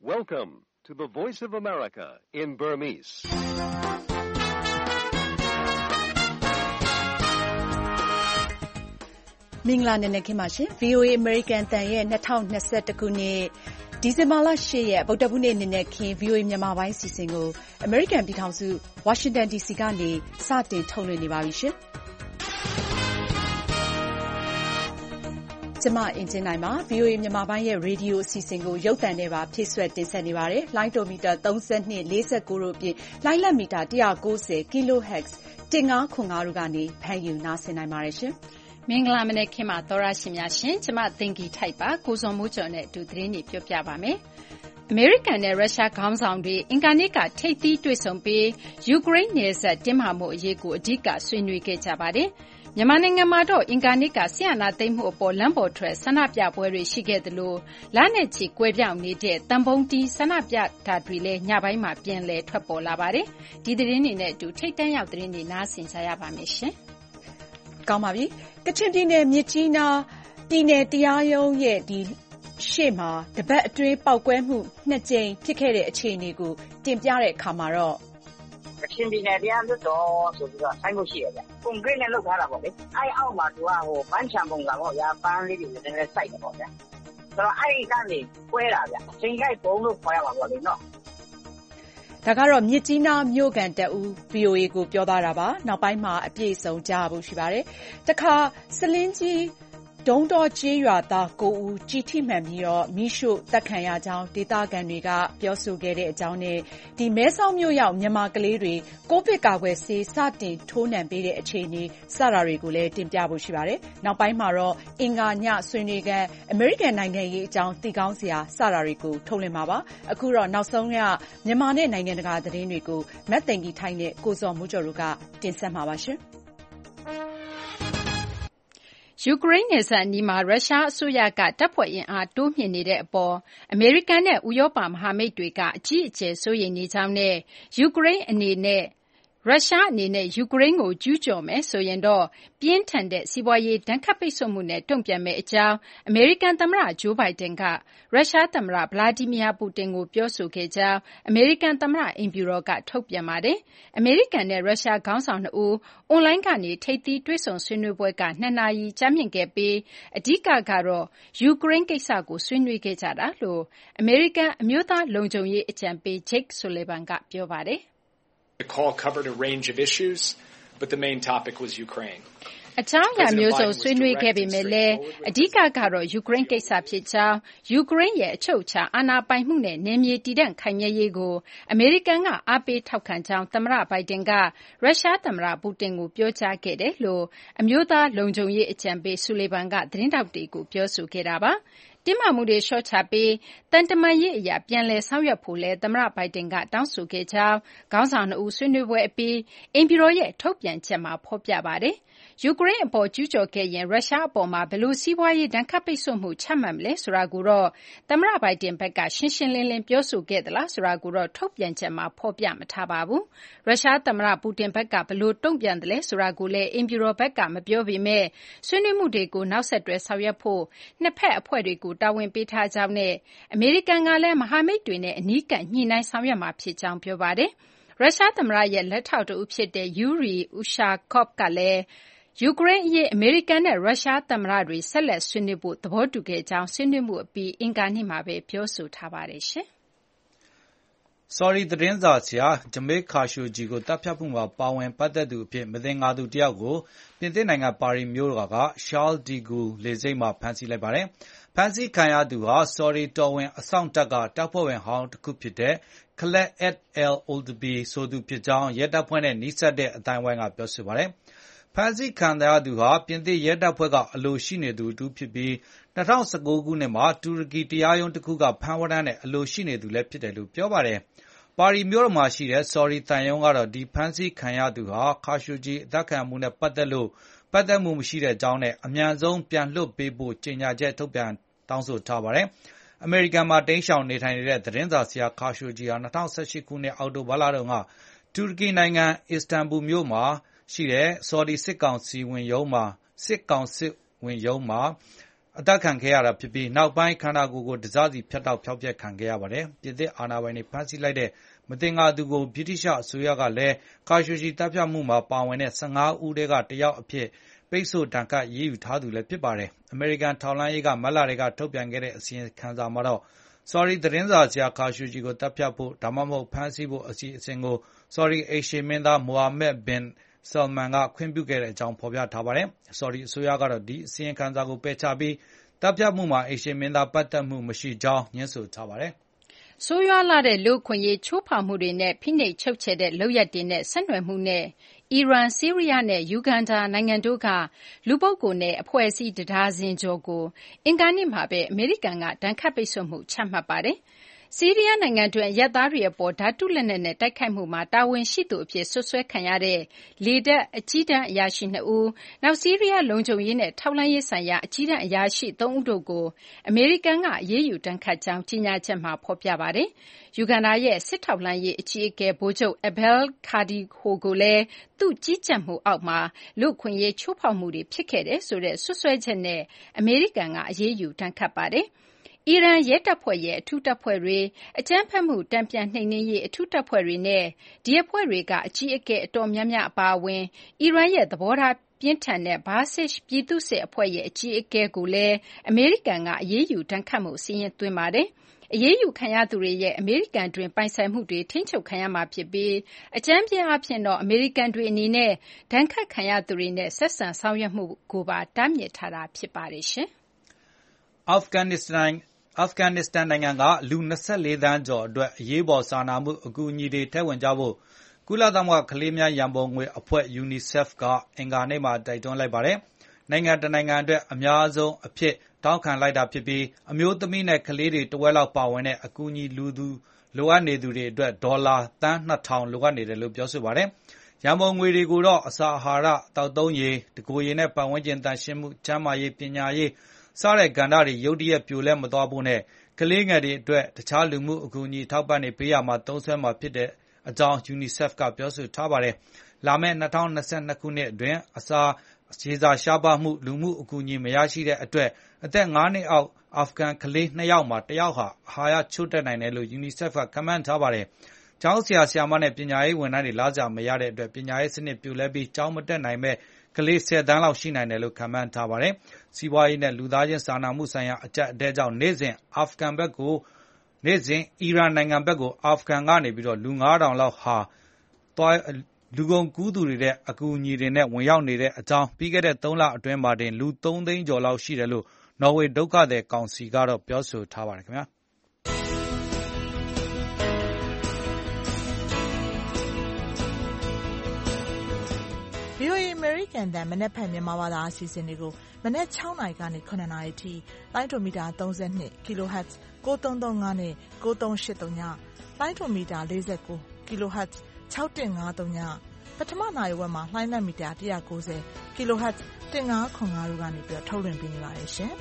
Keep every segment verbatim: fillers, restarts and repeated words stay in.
Welcome to the Voice of America in Burmese. ။မင်္ဂလာနံနက်ခင်းပါရှင်။ ဗွီအိုအေ American အသံရဲ့၂၀၂၁ခုနှစ်ဒီဇင်ဘာလ၈ရက်ဗုဒ္ဓဟူးနေ့နံနက်ခင်း ဗွီအိုအေမြန်မာပိုင်းအစီအစဉ်ကိုအမေရိကန်ပြည်ထောင်စုဝါရှင်တန်ဒီစီကနေစတင်ထုတ်လွှင့်နေပါပြီရှင်။ကျမအင်ဂျင်နိုင်ပါ။ ဗွီအိုအေမြန်မာပိုင်းရဲ့ရေဒီယိုအစီအစဉ်ကိုရုပ်သံနဲ့ပါဖြည့်စွက်တင်ဆက်နေပါတယ်။လိုင်းတိုမီတာသုံး၂၊၄၉တို့အပြင်လှိုင်းလက်မီတာ၁၉၀ kHz ၁၅ခွန်၅တို့ကနေဖမ်းယူနားဆင်နိုင်ပါတယ်ရှင်။မင်္ဂလာမနက်ခင်းပါသောရရှင်များရှင်ကျမသင်္ကီထိုက်ပါကိုဇော်မိုးကျော်နဲ့အတူသတင်းတွေပြောပြပါမယ်။အမေရိကန်နဲ့ရုရှားခေါင်းဆောင်တွေအင်္ဂါနေ့ကထိပ်သီးတွေ့ဆုံပြီးယူကရိန်းနယ်စပ်တင်းမာမှုအရေးကိုအဓိကဆွေးနွေးခဲ့ကြပါတယ်။မြန်မာနိုင်ငံမှာတော့အင်္ဂါနေ့ကဆီယနာသိမ်းမှုအပေါ်လမ်းပေါ်ထွက်ဆန္ဒပြပွဲတွေရှိခဲ့သလိုလနဲ့ချီကွဲပြောင်းနေတဲ့တံပုံးတီးဆန္ဒပြတာတွေလည်းညပိုင်းမှာပြန်လည်ထွက်ပေါ်လာပါတယ်။ဒီသတင်းတွေနဲ့အတူထိပ်တန်းရောက်သတင်းတွေနားဆင်ကြရပါမယ်ရှင်။ကောင်းပါပြီ။ကချင်ပြည်နယ်မြစ်ကြီးနားပြည်နယ်တရားရုံးရဲ့ဒီရှေ့မှာတပတ်အတွင်းပေါက်ကွဲမှုနှစ်ကြိမ်ဖြစ်ခဲ့တဲ့အခြေအနေကိုတင်ပြတဲ့အခါမှာတော့ကချင်ပြည်နယ်တရားလွှတ်တော်ဆိုပြီးတော့ဆိုင်းဖို့ရှိရဗျ။ကွန်ကရစ်နဲ့လုပ်ထားတာပေါ့လေ။အဲ့အောက်မှာသူကဟိုပန်းချံပုံစံပေါ့ဗျာပန်းလေးတွေလည်းလည်းစိုက်တယ်ပေါ့ဗျာ။ဆိုတော့အဲ့ဒီကနေကွဲတာဗျ။ချိန်ခိုက်ပုံလို့ခေါ်ရမှာပေါ့လေနော်။ဒါကတော့မြစ်ကြီးနားမြို့ကန်တအူး ဗွီအိုအေကိုပြောသွားတာပါ။နောက်ပိုင်းမှာအပြည့်အစုံကြားဖို့ရှိပါတယ်။တခါစလင်းကြီးဒုံးတော်ကျေးရွာသားကိုဦးကြည်ထိမှန်ပြီးတော့မိရှို့တပ်ခံရကြောင်းဒေသခံတွေကပြောဆိုခဲ့တဲ့အကြောင်းနဲ့ဒီမဲဆောက်မြို့ရောက်မြန်မာကလေးတွေကိုဗစ်ကာကွယ်ဆေးစတင်ထိုးနှံပေးတဲ့အခြေအနေစတာတွေကိုလည်းတင်ပြဖို့ရှိပါတယ်။နောက်ပိုင်းမှာတော့အင်္ဂါညဆွေးနွေးကန်အမေရိကန်နိုင်ငံရေးအကြောင်းသိကောင်းစရာစတာတွေကိုထုတ်လွှင့်မှာပါ။အခုတော့နောက်ဆုံးရမြန်မာနဲ့နိုင်ငံတကာသတင်းတွေကိုမတ်သိင်္ဂီထိုက်နဲ့ကိုဇော်မိုးကျော်တို့ကတင်ဆက်မှာပါရှင်။ယူကရိန်းနယ်စပ်အနီးမှာရုရှားအစိုးရကတပ်ဖွဲ့အင်အားတိုးမြှင့်နေတဲ့အပေါ်အမေရိကန်နဲ့ဥရောပမဟာမိတ်တွေကအကြီးအကျယ်စိုးရိမ်နေကြောင်းနဲ့ယူကရိန်းအနေနဲ့ရုရှားအနေနဲ့ယူကရိန်းကိုကျူးကျော်မယ်ဆိုရင်တော့ပြင်းထန်တဲ့စီးပွားရေးဒဏ်ခတ်ပိတ်ဆို့မှုနဲ့တုံ့ပြန်မယ့်အကြောင်းအမေရိကန်သမ္မတဂျိုးဘိုင်ဒန်ကရုရှားသမ္မတဗလာဒီမီယာပူတင်ကိုပြောဆိုခဲ့ကြောင်းအမေရိကန်သမ္မတအိမ်ဖြူတော်ကထုတ်ပြန်ပါတယ်။အမေရိကန်နဲ့ရုရှားခေါင်းဆောင်နှစ်ဦးအွန်လိုင်းကနေထိပ်သီးတွေ့ဆုံဆွေးနွေးပွဲကနှစ်နာရီကြာမြင့်ခဲ့ပြီးအဓိကကတော့ယူကရိန်းကိစ္စကိုဆွေးနွေးခဲ့ကြတာလို့အမေရိကန်အမျိုးသားလုံခြုံရေးအကြံပေး Jake Sullivan ကပြောပါတယ်။ The call covered a range of issues, but the main topic was Ukraine. အကြောင်းအရာမျိုးစုံဆွေးနွေးခဲ့ပေမဲ့လည်းအဓိကကတော့ယူကရိန်းကိစ္စဖြစ်ကြောင်းယူကရိန်းရဲ့အချုပ်အခြာအာဏာပိုင်မှုနဲ့နယ်မြေတည်တံ့ခိုင်မြဲရေးကိုအမေရိကန်ကအားပေးထောက်ခံကြောင်းသမ္မတဘိုင်ဒန်ကရုရှားသမ္မတပူတင်ကိုပြောကြားခဲ့တယ်လို့အမျိုးသားလုံခြုံရေးအကြံပေးဆူလီဗန်ကသတင်းထောက်တွေကိုပြောဆိုခဲ့တာပါ။တင်းမာမှုတွေလျှော့ချပြီးတန်တမာရေးအရာပြန်လည်ဆောင်ရွက်ဖို့လဲသမ္မတဘိုင်ဒန်ကတောင်းဆိုခဲ့ကြောင်းခေါင်းဆောင်နှစ်ဦးဆွေးနွေးပွဲအပြီးအိမ်ဖြူတော်ရဲ့ထုတ်ပြန်ချက်မှာဖော်ပြပါတယ်။ယူကရိန်းအပေါ်ကျူးကျော်ခဲ့ရင်ရုရှားအပေါ်မှာဘယ်လိုစီးပွားရေးဒဏ်ခတ်ပိတ်ဆို့မှုချမှတ်မလဲဆိုတာကိုတော့သမ္မတဘိုင်ဒန်ဘက်ကရှင်းရှင်းလင်းလင်းပြောဆိုခဲ့သလားဆိုတာကိုတော့ထုတ်ပြန်ချက်မှာဖော်ပြမထားပါဘူး။ရုရှားသမ္မတပူတင်ဘက်ကဘယ်လိုတုံ့ပြန်တယ်လဲဆိုတာကိုလည်းအိမ်ဖြူတော်ဘက်ကမပြောပေမဲ့ဆွေးနွေးမှုတွေကိုနောက်ဆက်တွဲဆောင်ရွက်ဖို့နှစ်ဖက်အဖွဲ့တွေကိုတာဝန်ပေးထားကြောင်းနဲ့အမေရိကန်ကလည်းမဟာမိတ်တွေနဲ့အနီးကပ်ညှိနှိုင်းဆောင်ရွက်မှာဖြစ်ကြောင်းပြောပါတယ်။ရုရှားသမ္မတရဲ့လက်ထောက်တဦးဖြစ်တဲ့ယူရီဥရှာကော့ဗ်ကလည်းယူကရိန်းအရေးအမေရိကန်နဲ့ရုရှားသမ္မတတွေဆက်လက်ဆွေးနွေးဖို့သဘောတူခဲ့ကြောင်းဆွေးနွေးမှုအပြီးအင်္ဂါနေ့မှာပဲပြောဆိုထားပါတယ်ရှင်။ Sorry သတင်းစာဆရာဂျမေးခါရှိုဂျီကိုတပ်ဖြတ်မှုမှာပါဝင်ပတ်သက်သူအဖြစ်မသင်္ကာသူတယောက်ကိုပြင်သစ်နိုင်ငံပါရီမြို့တော်က Charles de Gaulle လေဆိပ်မှာဖမ်းဆီးလိုက်ပါတယ်။ဖမ်းဆီးခံရသူဟာ Sorry တော်ဝင်အစောင့်တပ်ကတပ်ဖွဲ့ဝင်ဟောင်းတစ်ခုဖြစ်တဲ့ Khaled El Oldbi ဆိုသူဖြစ်ကြောင်းရဲတပ်ဖွဲ့နဲ့နီးစပ်တဲ့အသိုင်းအဝိုင်းကပြောဆိုပါတယ်။ဖမ်းဆီးခံရသူဟာပြင်သစ်ရဲတပ်ဖွဲ့ကအလိုရှိနေသူတူဖြစ်ပြီး၂၀၁၉ခုနှစ်မှာတူရကီတရားရုံးတစ်ခုကဖမ်းဝရမ်းနဲ့အလိုရှိနေသူလည်းဖြစ်တယ်လို့ပြောပါတယ်။ပါရီမြို့တော်မှာရှိတဲ့ Sorry သံရုံးကတော့ဒီဖမ်းဆီးခံရသူဟာခါရှိုဂျီအသက်ခံမှုနဲ့ပတ်သက်လို့ပတ်သက်မှုမရှိတဲ့အကြောင်းနဲ့အမြန်ဆုံးပြန်လွှတ်ပေးဖို့ကြေညာချက်ထုတ်ပြန်တောင်းဆိုထားပါတယ်။အမေရိကန်မှာတိမ်းရှောင်နေထိုင်နေတဲ့သတင်းစာဆရာခါရှိုဂျီဟာ၂၀၁၈ခုနှစ်အောက်တိုဘာလတုန်းကတူရကီနိုင်ငံအစ္စတန်ဘူမြို့မှာရှိတဲ့ဆော်ဒီစစ်ကောင်စီဝင်ရုံးမှာစစ်ကောင်စစ်ဝင်ရုံးမှာအသက်ခံခဲ့ရတာဖြစ်ပြီးနောက်ပိုင်းခန္ဓာကိုယ်ကိုတစားစီဖြတ်တောက်ဖျောက်ဖျက်ခံခဲ့ရပါတယ်။ပြည်သစ်အာဏာပိုင်တွေဖမ်းဆီးလိုက်တဲ့မသင်္ကာသူကိုဗြိတိရှအစိုးရကလည်းခါရှိုဂျီတပ်ဖြတ်မှုမှာပါဝင်တဲ့ဆယ့်ငါးဦးထဲကတယောက်အဖြစ်ပိတ်ဆို့ဒဏ်ခတ်ရေးယူထားသူလည်းဖြစ်ပါတယ်။အမေရိကန်ထောက်လှမ်းရေးကမတ်လတွေကထုတ်ပြန်ခဲ့တဲ့အစီရင်ခံစာမှာတော့ Sorry သတင်းစာဆရာခါရှိုဂျီကိုတပ်ဖြတ်ဖို့ဒါမှမဟုတ်ဖမ်းဆီးဖို့အစီအစဉ်ကို Sorry အိမ်ရှေမင်းသားမိုဟာမက်ဘင်ဆယ်မန်ကခွင့်ပြုခဲ့တဲ့အကြောင်းဖော်ပြထားပါတယ်။ Sorry အစိုးရကတော့ဒီအစီရင်ခံစာကိုပယ်ချပြီးတပ်ဖြတ်မှုမှာအိမ်ရှေမင်းသားပတ်သက်မှုမရှိကြောင်းညွှန်းဆိုထားပါတယ်။ဆိုးရွားလှတဲ့လူ့အခွင့်အရေးချိုးဖောက်မှုတွေနဲ့ဖိနှိပ်ချုပ်ချယ်တဲ့လုပ်ရပ်တွေနဲ့ဆက်နွယ်မှုနဲ့အီရန်၊ဆီးရီးယားနဲ့ယူဂန်ဒါနိုင်ငံတို့ကလူပုဂ္ဂိုလ်နဲ့အဖွဲ့အစည်းတဒါဇင်ကျော်ကိုအင်္ဂါနေ့မှာပဲအမေရိကန်ကဒဏ်ခတ်ပိတ်ဆို့မှုချမှတ်ပါတယ်။ဆီးရီးယားနိုင်ငံတွင်းအရပ်သားတွေအပေါ်ဓာတုလက်နက်နဲ့တိုက်ခိုက်မှုမှာတာဝန်ရှိသူအဖြစ်စွပ်စွဲခံရတဲ့လေတပ်အကြီးတန်းအရာရှိနှစ်ဦး၊နောက်ဆီးရီးယားလုံခြုံရေးနဲ့ထောက်လှမ်းရေးဆိုင်ရာအကြီးတန်းအရာရှိသုံးဦးတို့ကိုအမေရိကန်ကအရေးယူဒဏ်ခတ်ကြောင်းကြေညာချက်မှာဖော်ပြပါတယ်။ယူဂန်ဒါရဲ့စစ်ထောက်လှမ်းရေးအကြီးအကဲဗိုလ်ချုပ် Abel Kadikho ကိုလည်းသူ့ကြီးကြပ်မှုအောက်မှာလူ့အခွင့်အရေးချိုးဖောက်မှုတွေဖြစ်ခဲ့တယ်ဆိုတဲ့စွပ်စွဲချက်နဲ့အမေရိကန်ကအရေးယူဒဏ်ခတ်ပါတယ်။အီရန်ရဲတပ်ဖွဲ့ရဲ့အထူးတပ်ဖွဲ့တွေ၊အကြမ်းဖက်မှုတန်ပြန်နှိမ်နင်းရေးအထူးတပ်ဖွဲ့တွေနဲ့ဒီအဖွဲ့တွေကအကြီးအကဲအတော်များများအပါအဝင်အီရန်ရဲ့သဘောထားပြင်းထန်တဲ့ Basij ပြည်သူ့စစ်အဖွဲ့ရဲ့အကြီးအကဲကိုလည်းအမေရိကန်ကအရေးယူဒဏ်ခတ်မှုစာရင်းသွင်းပါတယ်။အရေးယူခံရသူတွေရဲ့အမေရိကန်တွင်းပိုင်ဆိုင်မှုတွေထိန်းချုပ်ခံရမှာဖြစ်ပြီးအကြမ်းဖျင်းအားဖြင့်တော့အမေရိကန်တွေအနေနဲ့ဒဏ်ခတ်ခံရသူတွေနဲ့ဆက်ဆံဆောင်ရွက်မှုကိုပါတားမြစ်ထားတာဖြစ်ပါတယ်ရှင်။အာဖဂန်နစ္စတန်အာဖဂန်နစ္စတန်နိုင်ငံကလူ၂၄သန်းကျော်အတွက်အရေးပေါ်စာနာမှုအကူအညီတွေထည့်ဝင်ကြဖို့ကုလသမဂ္ဂကလေးများရန်ပုံငွေအဖွဲ့ UNICEF ကအင်္ဂါနေ့မှာတိုက်တွန်းလိုက်ပါတယ်။နိုင်ငံတနိုင်ငံအတွက်အများဆုံးအဖြစ်တောင်းခံလိုက်တာဖြစ်ပြီးအမျိုးသမီးနဲ့ကလေးတွေတဝက်လောက်ပါဝင်တဲ့အကူအညီလူသူလိုအပ်နေသူတွေအတွက်ဒေါ်လာသန်းနှစ်ထောင်လိုအပ်နေတယ်လို့ပြောဆိုပါတယ်။ရန်ပုံငွေတွေကိုတော့အစာအာဟာရတောက်သုံးရေတကိုယ်ရေနဲ့ပတ်ဝန်းကျင်တန်ရှင်းမှုကျန်းမာရေးပညာရေးစတဲ့ကဏ္ဍတွေရုတ်တရက်ပြိုလဲမသွားဖို့နဲ့ကလေးငယ်တွေအတွက်တခြားလူမှုအကူအညီထောက်ပံ့တွေပေးရမှာသုံးစွဲမှာဖြစ်တဲ့အကြောင်း UNICEF ကပြောဆိုထားပါတယ်။လာမယ့်၂၀၂၂ခုနှစ်အတွင်းအစာရေစာရှားပါးမှုလူမှုအကူအညီမရရှိတဲ့အတွက်အသက်၅နှစ်အောက်အာဖဂန်ကလေးနှစ်ယောက်မှာတယောက်ဟာအာဟာရချို့တဲ့နိုင်တယ်လို့ UNICEF ကခန့်မှန်းထားပါတယ်။ကျောင်းဆရာဆရာမနဲ့ပညာရေးဝန်ထမ်းတွေလစာမရတဲ့အတွက်ပညာရေးစနစ်ပြိုလဲပြီးကျောင်းမတက်နိုင်မဲ့ကလေးဆယ်သန်းလောက်ရှိနိုင်တယ်လို့ခန့်မှန်းထားပါတယ်။စီးပွားရေးနဲ့လူသားချင်းစာနာမှုဆိုင်ရာအကျပ်အတည်းကြောင့်နေ့စဉ်အာဖဂန်ဘက်ကိုနေ့စဉ်အီရန်နိုင်ငံဘက်ကိုအာဖဂန်ကနေပြီးတော့လူငါးထောင်လောက်ဟာသွားလူကုန်ကူးသူတွေတဲ့အကူအညီတွေနဲ့ဝင်ရောက်နေတဲ့အကြောင်းပြီးခဲ့တဲ့သုံးလအတွင်းမှာတင်လူသုံးသိန်းကျော်လောက်ရှိတယ်လို့နော်ဝေဒုက္ခသည်ကောင်စီကတော့ပြောဆိုထားပါတယ်ခင်ဗျာ။ဗွီအိုအေ American တန်မနက်ဖြန်မြန်မာဘာသာအစီအစဉ်တွေကိုမနက်၆နာရီကနေ၇နာရီထိလိုင်းဒိုမီတာ၃၂ kHz ကိုသုံးသုံးငါးနဲ့ကိုသုံးရှစ်သုံးညလိုင်းဒိုမီတာ၄၉ kHz ၆၁၅သုံးညပထမနာရီဝက်မှာလှိုင်းလက်မီတာ၁၉၀ kHz ၁၅ခွန်၅တို့ကနေပြီးထုတ်လွှင့်ပေးနေပါတယ်ရှင်။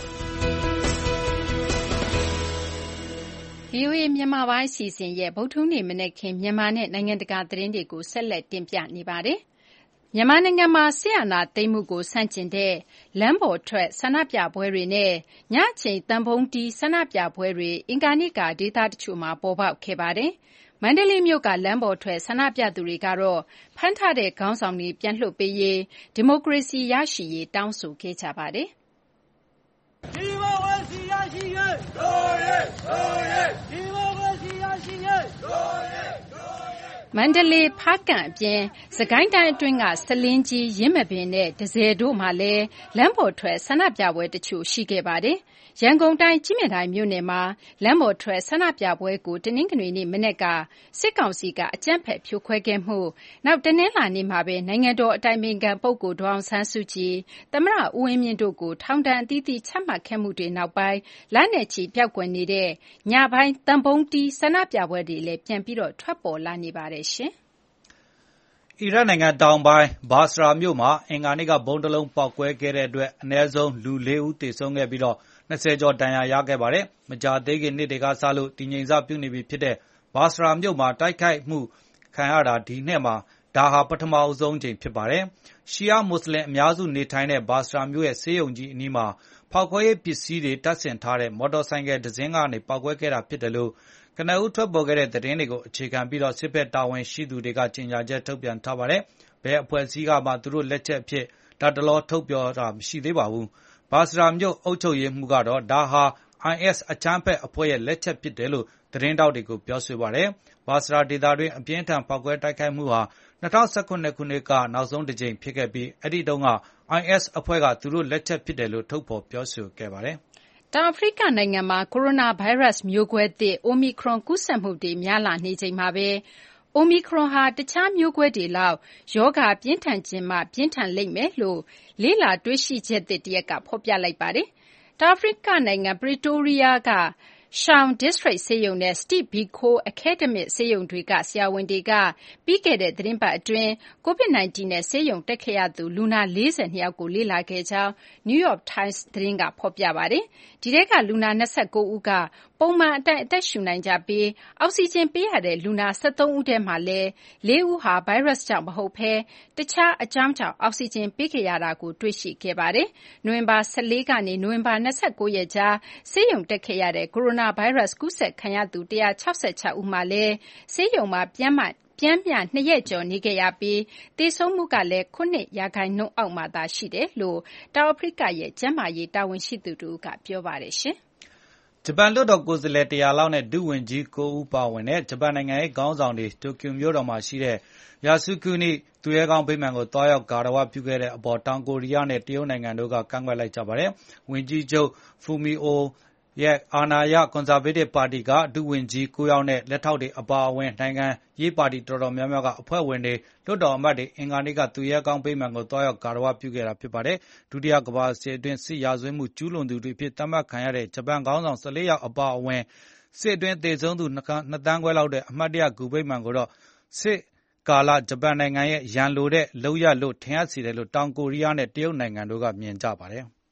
ဗွီအိုအေမြန်မာပိုင်းအစီအစဉ်ရဲ့ဗုဒ္ဓဟူးနေ့မနက်ခင်းမြန်မာနဲ့နိုင်ငံတကာသတင်းတွေကိုဆက်လက်တင်ပြနေပါတယ်။မြန်မာနိုင်ငံမှာစစ်အာဏာသိမ်းမှုကိုဆန့်ကျင်တဲ့လမ်းပေါ်ထွက်ဆန္ဒပြပွဲတွေနဲ့ညအချိန်သံပုံးတီးဆန္ဒပြပွဲတွေအင်္ဂါနေ့ကဒေသတချို့မှာပေါ်ပေါက်ခဲ့ပါတယ်။မန္တလေးမြို့ကလမ်းပေါ်ထွက်ဆန္ဒပြသူတွေကတော့ဖမ်းထားတဲ့ခေါင်းဆောင်တွေပြန်လွှတ်ပေးရေးဒီမိုကရေစီရရှိရေးတောင်းဆိုခဲ့ကြပါတယ်။ဒီမိုကရေစီရရှိရေးတို့ရဲ့တို့ရဲ့ဒီမိုကရေစီရရှိရေးတို့ရဲ့မန္တလေးဖားကန့်အပြင်စကိုင်းတိုင်းအတွင်းကဆလင်းကြီးရင်းမပင်နဲ့တဇယ်တို့မှာလည်းလမ်းပေါ်ထွက်ဆန္ဒပြပွဲတချို့ရှိခဲ့ပါတယ်။ရန်ကုန်တိုင်းကြည့်မြင်တိုင်မြို့နယ်မှာလမ်းပေါ်ထွက်ဆန္ဒပြပွဲကိုတနင်္ဂနွေနေ့မနက်ကစစ်ကောင်စီကအကြမ်းဖက်ဖြိုခွဲခဲ့မှုနောက်တနင်္လာနေ့မှာပဲနိုင်ငံတော်အတိုင်ပင်ခံပုဂ္ဂိုလ်ဒေါ်အောင်ဆန်းစုကြည်သမ္မတဦးဝင်းမြင့်တို့ကိုထောင်ဒဏ်အသီးသီးချမှတ်ခဲ့မှုတွေနောက်ပိုင်းလနဲ့ချီပျောက်ကွယ်နေတဲ့ညပိုင်းသံပုံးတီးဆန္ဒပြပွဲတွေလည်းပြန်ပြီးတော့ထွက်ပေါ်လာနေပါတယ်ရှင်။အီရတ်နိုင်ငံတောင်ပိုင်းဘာစရာမြို့မှာအင်္ဂါနေ့ကဗုံးတစ်လုံးပေါက်ကွဲခဲ့တဲ့အတွက်အနည်းဆုံးလူလေးဦးသေဆုံးခဲ့ပြီးတော့၂၀ကျော်ဒဏ်ရာရခဲ့ပါတယ်။မကြာသေးခင်နှစ်တွေကစလို့တည်ငြိမ်စပြုနေပြီဖြစ်တဲ့ဘာစရာမြို့မှာတိုက်ခိုက်မှုခံရတာဒီနှစ်မှာဒါဟာပထမအဆုံးအကြိမ်ဖြစ်ပါတယ်။ရှီယာမွတ်စလင်အများစုနေထိုင်တဲ့ဘာစရာမြို့ရဲ့ဆေးရုံကြီးအနီးမှာဖောက်ခွဲရေးပစ္စည်းတွေတပ်ဆင်ထားတဲ့မော်တော်ဆိုင်ကယ်တစ်စင်းကနေပေါက်ကွဲခဲ့တာဖြစ်တယ်လို့ကနဦးထွက်ပေါ်ခဲ့တဲ့သတင်းတွေကိုအခြေခံပြီးတော့စစ်ဘက်တာဝန်ရှိသူတွေကကြေညာချက်ထုတ်ပြန်ထားပါတယ်။ဘယ်အဖွဲ့အစည်းကမှသူတို့လက်ချက်အဖြစ်ဒါတလောထုတ်ပြောတာမရှိသေးပါဘူး။ဘာစရာမြို့အုပ်ချုပ်ရေးမှူးကတော့ဒါဟာ I S အချမ်းဖက်အဖွဲ့ရဲ့လက်ချက်ဖြစ်တယ်လို့သတင်းတောက်တွေကိုပြောဆိုပါတယ်။ဘာစရာဒေသတွင်းအပြင်းထန်ဖောက်ခွဲတိုက်ခိုက်မှုဟာ၂၀၁၇ခုနှစ်ကနောက်ဆုံးတစ်ကြိမ်ဖြစ်ခဲ့ပြီးအဲ့ဒီတုန်းက I S အဖွဲ့ကသူတို့လက်ချက်ဖြစ်တယ်လို့ထုတ်ဖော်ပြောဆိုခဲ့ပါတယ်။တောင်အာဖရိကနိုင်ငံမှာကိုရိုနာဗိုင်းရပ်စ်မျိုးကွဲသစ် Omicron ကူးစက်မှုတွေများလာနေချိန်မှာပဲ Omicron ဟာတခြားမျိုးကွဲတွေလောက်ရောဂါပြင်းထန်ခြင်းမှပြင်းထန်လိမ့်မယ်လို့လေ့လာတွေ့ရှိချက်သစ်တရက်ကဖော်ပြလိုက်ပါတယ်။တောင်အာဖရိကနိုင်ငံ Pretoria ကShaun District ဆေးရုံနဲ့ Steve Biko Academic ဆေးရုံတွေကဆရာဝန်တွေကပြီးခဲ့တဲ့သီတင်းပတ်အတွင်း COVID ၁၉ နဲ့ဆေးရုံတက်ခဲ့ရသူလူနာ၄၂ယောက်ကိုလေ့လာခဲ့ကြောင်း New York Times သတင်းကဖော်ပြပါတယ်။ဒီထဲကလူနာ၂၉ဦးကပုံမှန်အတိုင်းအသက်ရှူနိုင်ကြပြီးအောက်ဆီဂျင်ပေးရတဲ့လူနာ၁၃ဦးထဲမှာလည်း၄ဦးဟာဗိုင်းရပ်စ်ကြောင့်မဟုတ်ဘဲတခြားအကြောင်းကြောင့်အောက်ဆီဂျင်ပေးခဲ့ရတာကိုတွေ့ရှိခဲ့ပါတယ်။နိုဝင်ဘာ၁၄ကနေနိုဝင်ဘာ၂၉ရက်ကြားဆေးရုံတက်ခဲ့ရတဲ့ကိုရိုနာဗိုင်းရပ်စ်ကူးစက်ခံရသူ၁၆၆ဦးမှာလည်းဆေးရုံမှာပြန်မှပျမ်းမျှနှစ်ရက်ကျော်နေခဲ့ရပြီးသေဆုံးမှုကလည်း၇ရာခိုင်နှုန်းအောက်မှာသာရှိတယ်လို့တောင်အာဖရိကရဲ့ကျန်းမာရေးတာဝန်ရှိသူတို့ကပြောပါတယ်ရှင်။ဂျပန်လွှတ်တော်ကိုယ်စားလှယ်တရာလောက်နဲ့ဒုဝန်ကြီး၉ဦးပါဝင်တဲ့ဂျပန်နိုင်ငံရဲ့ခေါင်းဆောင်တွေတိုကျိုမြို့တော်မှာရှိတဲ့ယာစုကူနိသူရဲကောင်းဗိမာန်ကိုတွားရောက်ဂါရဝပြုခဲ့တဲ့အပေါ်တောင်ကိုရီးယားနဲ့တရုတ်နိုင်ငံတို့ကကန့်ကွက်လိုက်ကြပါတယ်။ဝန်ကြီးချုပ်ဖူမီအိုရဲ့အာဏာရကွန်ဆာဗေးတစ်ပါတီကဒုဝန်ကြီး၉ယောက်နဲ့လက်ထောက်တွေအပါအဝင်နိုင်ငံရေးပါတီတော်တော်များများကအဖွဲ့ဝင်တွေလွှတ်တော်အမတ်တွေအင်္ဂါနေ့ကသူရဲကောင်းဗိမာန်ကိုတွားရောက်ဂါရဝပြုခဲ့တာဖြစ်ပါတယ်။ဒုတိယကမ္ဘာစစ်အတွင်းစစ်ရာဇဝတ်မှုကျူးလွန်သူတွေဖြစ်သတ်မှတ်ခံရတဲ့ဂျပန်ခေါင်းဆောင်၁၄ယောက်အပါအဝင်စစ်အတွင်းသေဆုံးသူနှစ်သန်းခွဲလောက်တဲ့အမှတ်တရဂူဗိမာန်ကိုတော့စစ်ကာလဂျပန်နိုင်ငံရဲ့ရန်လိုတဲ့လုပ်ရပ်လို့ထင်ဟပ်စေတယ်လို့တောင်ကိုရီးယားနဲ့တရုတ်နိုင်ငံတို့ကမြင်ကြပါတယ်။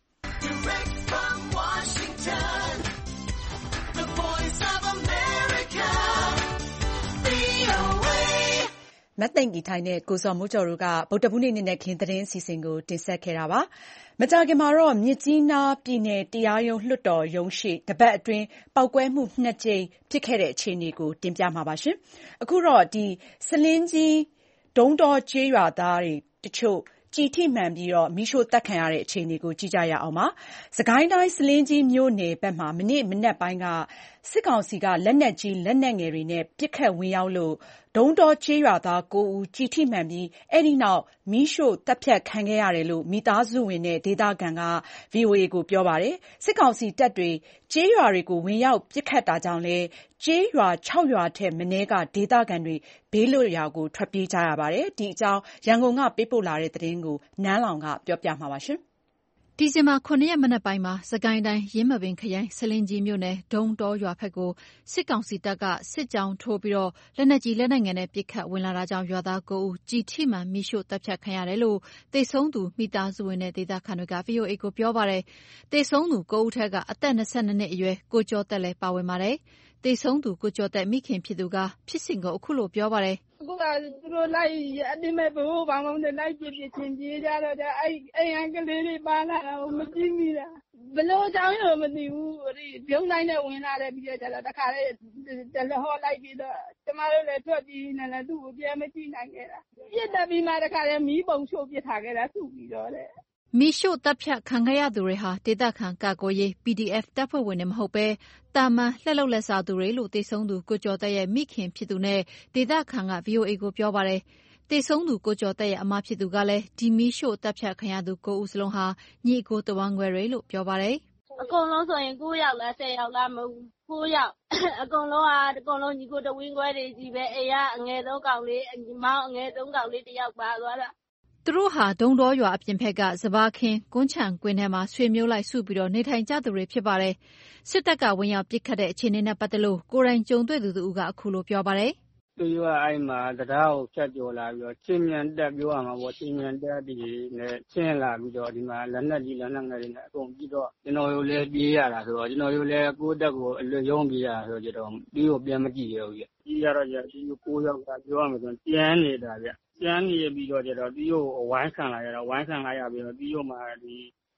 မသိင်္ဂီထိုင်နဲ့ကိုဇော်မိုးကျော်တို့ကဗုဒ္ဓဘုနေ့နေ့နဲ့ခင်သတင်းအစီအစဉ်ကိုတင်ဆက်ခဲ့တာပါ။မကြာခင်မှာတော့မြစ်ကြီးနားပြည်နယ်တရားရုံးလွှတ်တော်ရုံးရှိတပတ်အတွင်းပေါက်ကွဲမှုနှစ်ကြိမ်ဖြစ်ခဲ့တဲ့အခြေအနေကိုတင်ပြမှာပါရှင်။အခုတော့ဒီစလင်းကြီးဒုံးတော်ကျေးရွာသားတွေတချို့ကျည်ထိမှန်ပြီးတော့မိရှို့တက်ခံရတဲ့အခြေအနေကိုကြည့်ကြရအောင်ပါ။စကိုင်းတိုင်းစလင်းကြီးမြို့နယ်ဘက်မှာမနေ့မနက်ပိုင်းကစစ်ကောင်စီကလက်နက်ကြီးလက်နက်ငယ်တွေနဲ့ပစ်ခတ်ဝင်ရောက်လို့ဒုံးတော်ကျေးရွာသား၉ဦးကျည်ထိမှန်ပြီးအဲ့ဒီနောက်မိရှို့တပ်ဖြတ်ခံခဲ့ရတယ်လို့မိသားစုဝင်နဲ့ဒေသခံက ဗွီအိုအေကိုပြောပါတယ်။စစ်ကောင်စီတပ်တွေကျေးရွာတွေကိုဝင်ရောက်ပစ်ခတ်တာကြောင့်လဲကျေးရွာ၆ရွာထက်မနည်းကဒေသခံတွေဘေးလွတ်ရာကိုထွက်ပြေးကြရပါတယ်။ဒီအကြောင်းရန်ကုန်ကပေးပို့လာတဲ့သတင်းကိုနန်းလောင်ကပြောပြမှာပါရှင်။ဒီဇင်ဘာ၇ရက်မနက်ပိုင်းမှာစကိုင်းတိုင်းယင်းမာပင်ခရိုင်စလင်းကြီးမြို့နယ်ဒုံးတော်ရွာဘက်ကိုစစ်ကောင်စီတပ်ကစစ်ကြောင်းထိုးပြီးတော့လက်နက်ကြီးလက်နက်ငယ်နဲ့ပစ်ခတ်ဝင်လာတာကြောင့်ရွာသား၉ဦးကျည်ထိမှန်မိရှို့တပ်ဖြတ်ခံရတယ်လို့သေဆုံးသူမိသားစုဝင်တဲ့ဒေသခံတွေက ဗွီအိုအေကိုပြောပါတယ်။သေဆုံးသူ၉ဦးထက်ကအသက်၂၂နှစ်အရွယ်ကိုကျော်သက်လည်းပါဝင်ပါတယ်။သေဆုံးသူကိုကျော်သက်မိခင်ဖြစ်သူကဖြစ်စဉ်ကိုအခုလိုပြောပါတယ်။အခုကသူတို့လိုက်အတင်းမဲ့ဘိုးဘောင်ဘောင်နဲ့လိုက်ပြပြချင်းပြေးကြတော့ကြအဲ့အဲ့အန်ကလေးတွေပါလာတာမကြည့်မိတာဘလို့ကြောင်းရောမသိဘူးဒီပြုံးတိုင်းနဲ့ဝင်လာတဲ့ပြီးတော့ကြတော့တခါလေးတလဟောလိုက်ပြီးတော့ကျမတို့လည်းထွက်ပြီးနေလည်းသူ့ကိုပြန်မကြည့်နိုင်ခဲ့တာပြစ်တက်ပြီးမှတခါလေးမီးပုံချို့ပစ်ထားခဲ့တာသူ့ပြီးတော့တဲ့မိရှို့တပ်ဖြတ်ခံခဲ့ရသူတွေဟာဒေသခံကာကွယ်ရေး P D F တပ်ဖွဲ့ဝင်တွေမဟုတ်ဘဲတာမန်လက်လုံလက်စားသူတွေလို့သေဆုံးသူကိုကျော်သက်ရဲ့မိခင်ဖြစ်သူနဲ့ဒေသခံက ဗွီအိုအေကိုပြောပါတယ်။သေဆုံးသူကိုကျော်သက်ရဲ့အမဖြစ်သူကလည်းဒီမိရှို့တပ်ဖြတ်ခံရသူ၉ဦးစလုံးဟာညီအကိုတဝမ်းခွဲတွေလို့ပြောပါတယ်။အကုန်လုံးဆိုရင်၉ယောက်လား၁၀ယောက်လားမဟုတ်ဘူး၉ယောက်အကုန်လုံးဟာအကုန်လုံးညီကိုတဝင်းခွဲတွေကြီးပဲအေးရအငယ်ဆုံးကောင်လေးမောင်အငယ်ဆုံးကောင်လေးတယောက်ပါသွားတာသူတို့ဟာဒုံတော်ရွာအပြင်ဘက်ကစဘာခင်းကွန်းချံကွင်းထဲမှာဆွေမျိုးလိုက်စုပြီးတော့နေထိုင်ကြသူတွေဖြစ်ပါတယ်။စစ်တပ်ကဝင်ရောက်ပစ်ခတ်တဲ့အခြေအနေနဲ့ပတ်သက်လို့ကိုယ်တိုင်ကြုံတွေ့သူသူကအခုလိုပြောပါတယ်။သူကအဲ့မှာတရားကိုဖြတ်ကျော်လာပြီးတော့ချင်းမြန်တက်ပြောရမှာပေါ့ချင်းမြန်တက်ဒီနဲ့ချင်းလာပြီးတော့ဒီမှာလက်နက်ကြီးလက်နက်ငယ်တွေနဲ့အကုန်ပြီးတော့ကျွန်တော်တို့လည်းပြေးရတာဆိုတော့ကျွန်တော်တို့လည်းကိုယ့်တက်ကိုအလွတ်ရုံးပြေးရတာဆိုတော့ကျွန်တော်ပြီးတော့ပြန်မကြည့်ရဘူးကြီး။ကြီးရတော့じゃဒီကိုယောက်ကပြောရမှာဆိုကျန်းနေတာဗျ။ကျန်းနေပြီးတော့ကြတော့ပြီးတော့ဝိုင်းခံလာရတော့ဝိုင်းခံလာရပြီးတော့ပြီးတော့မှဒီ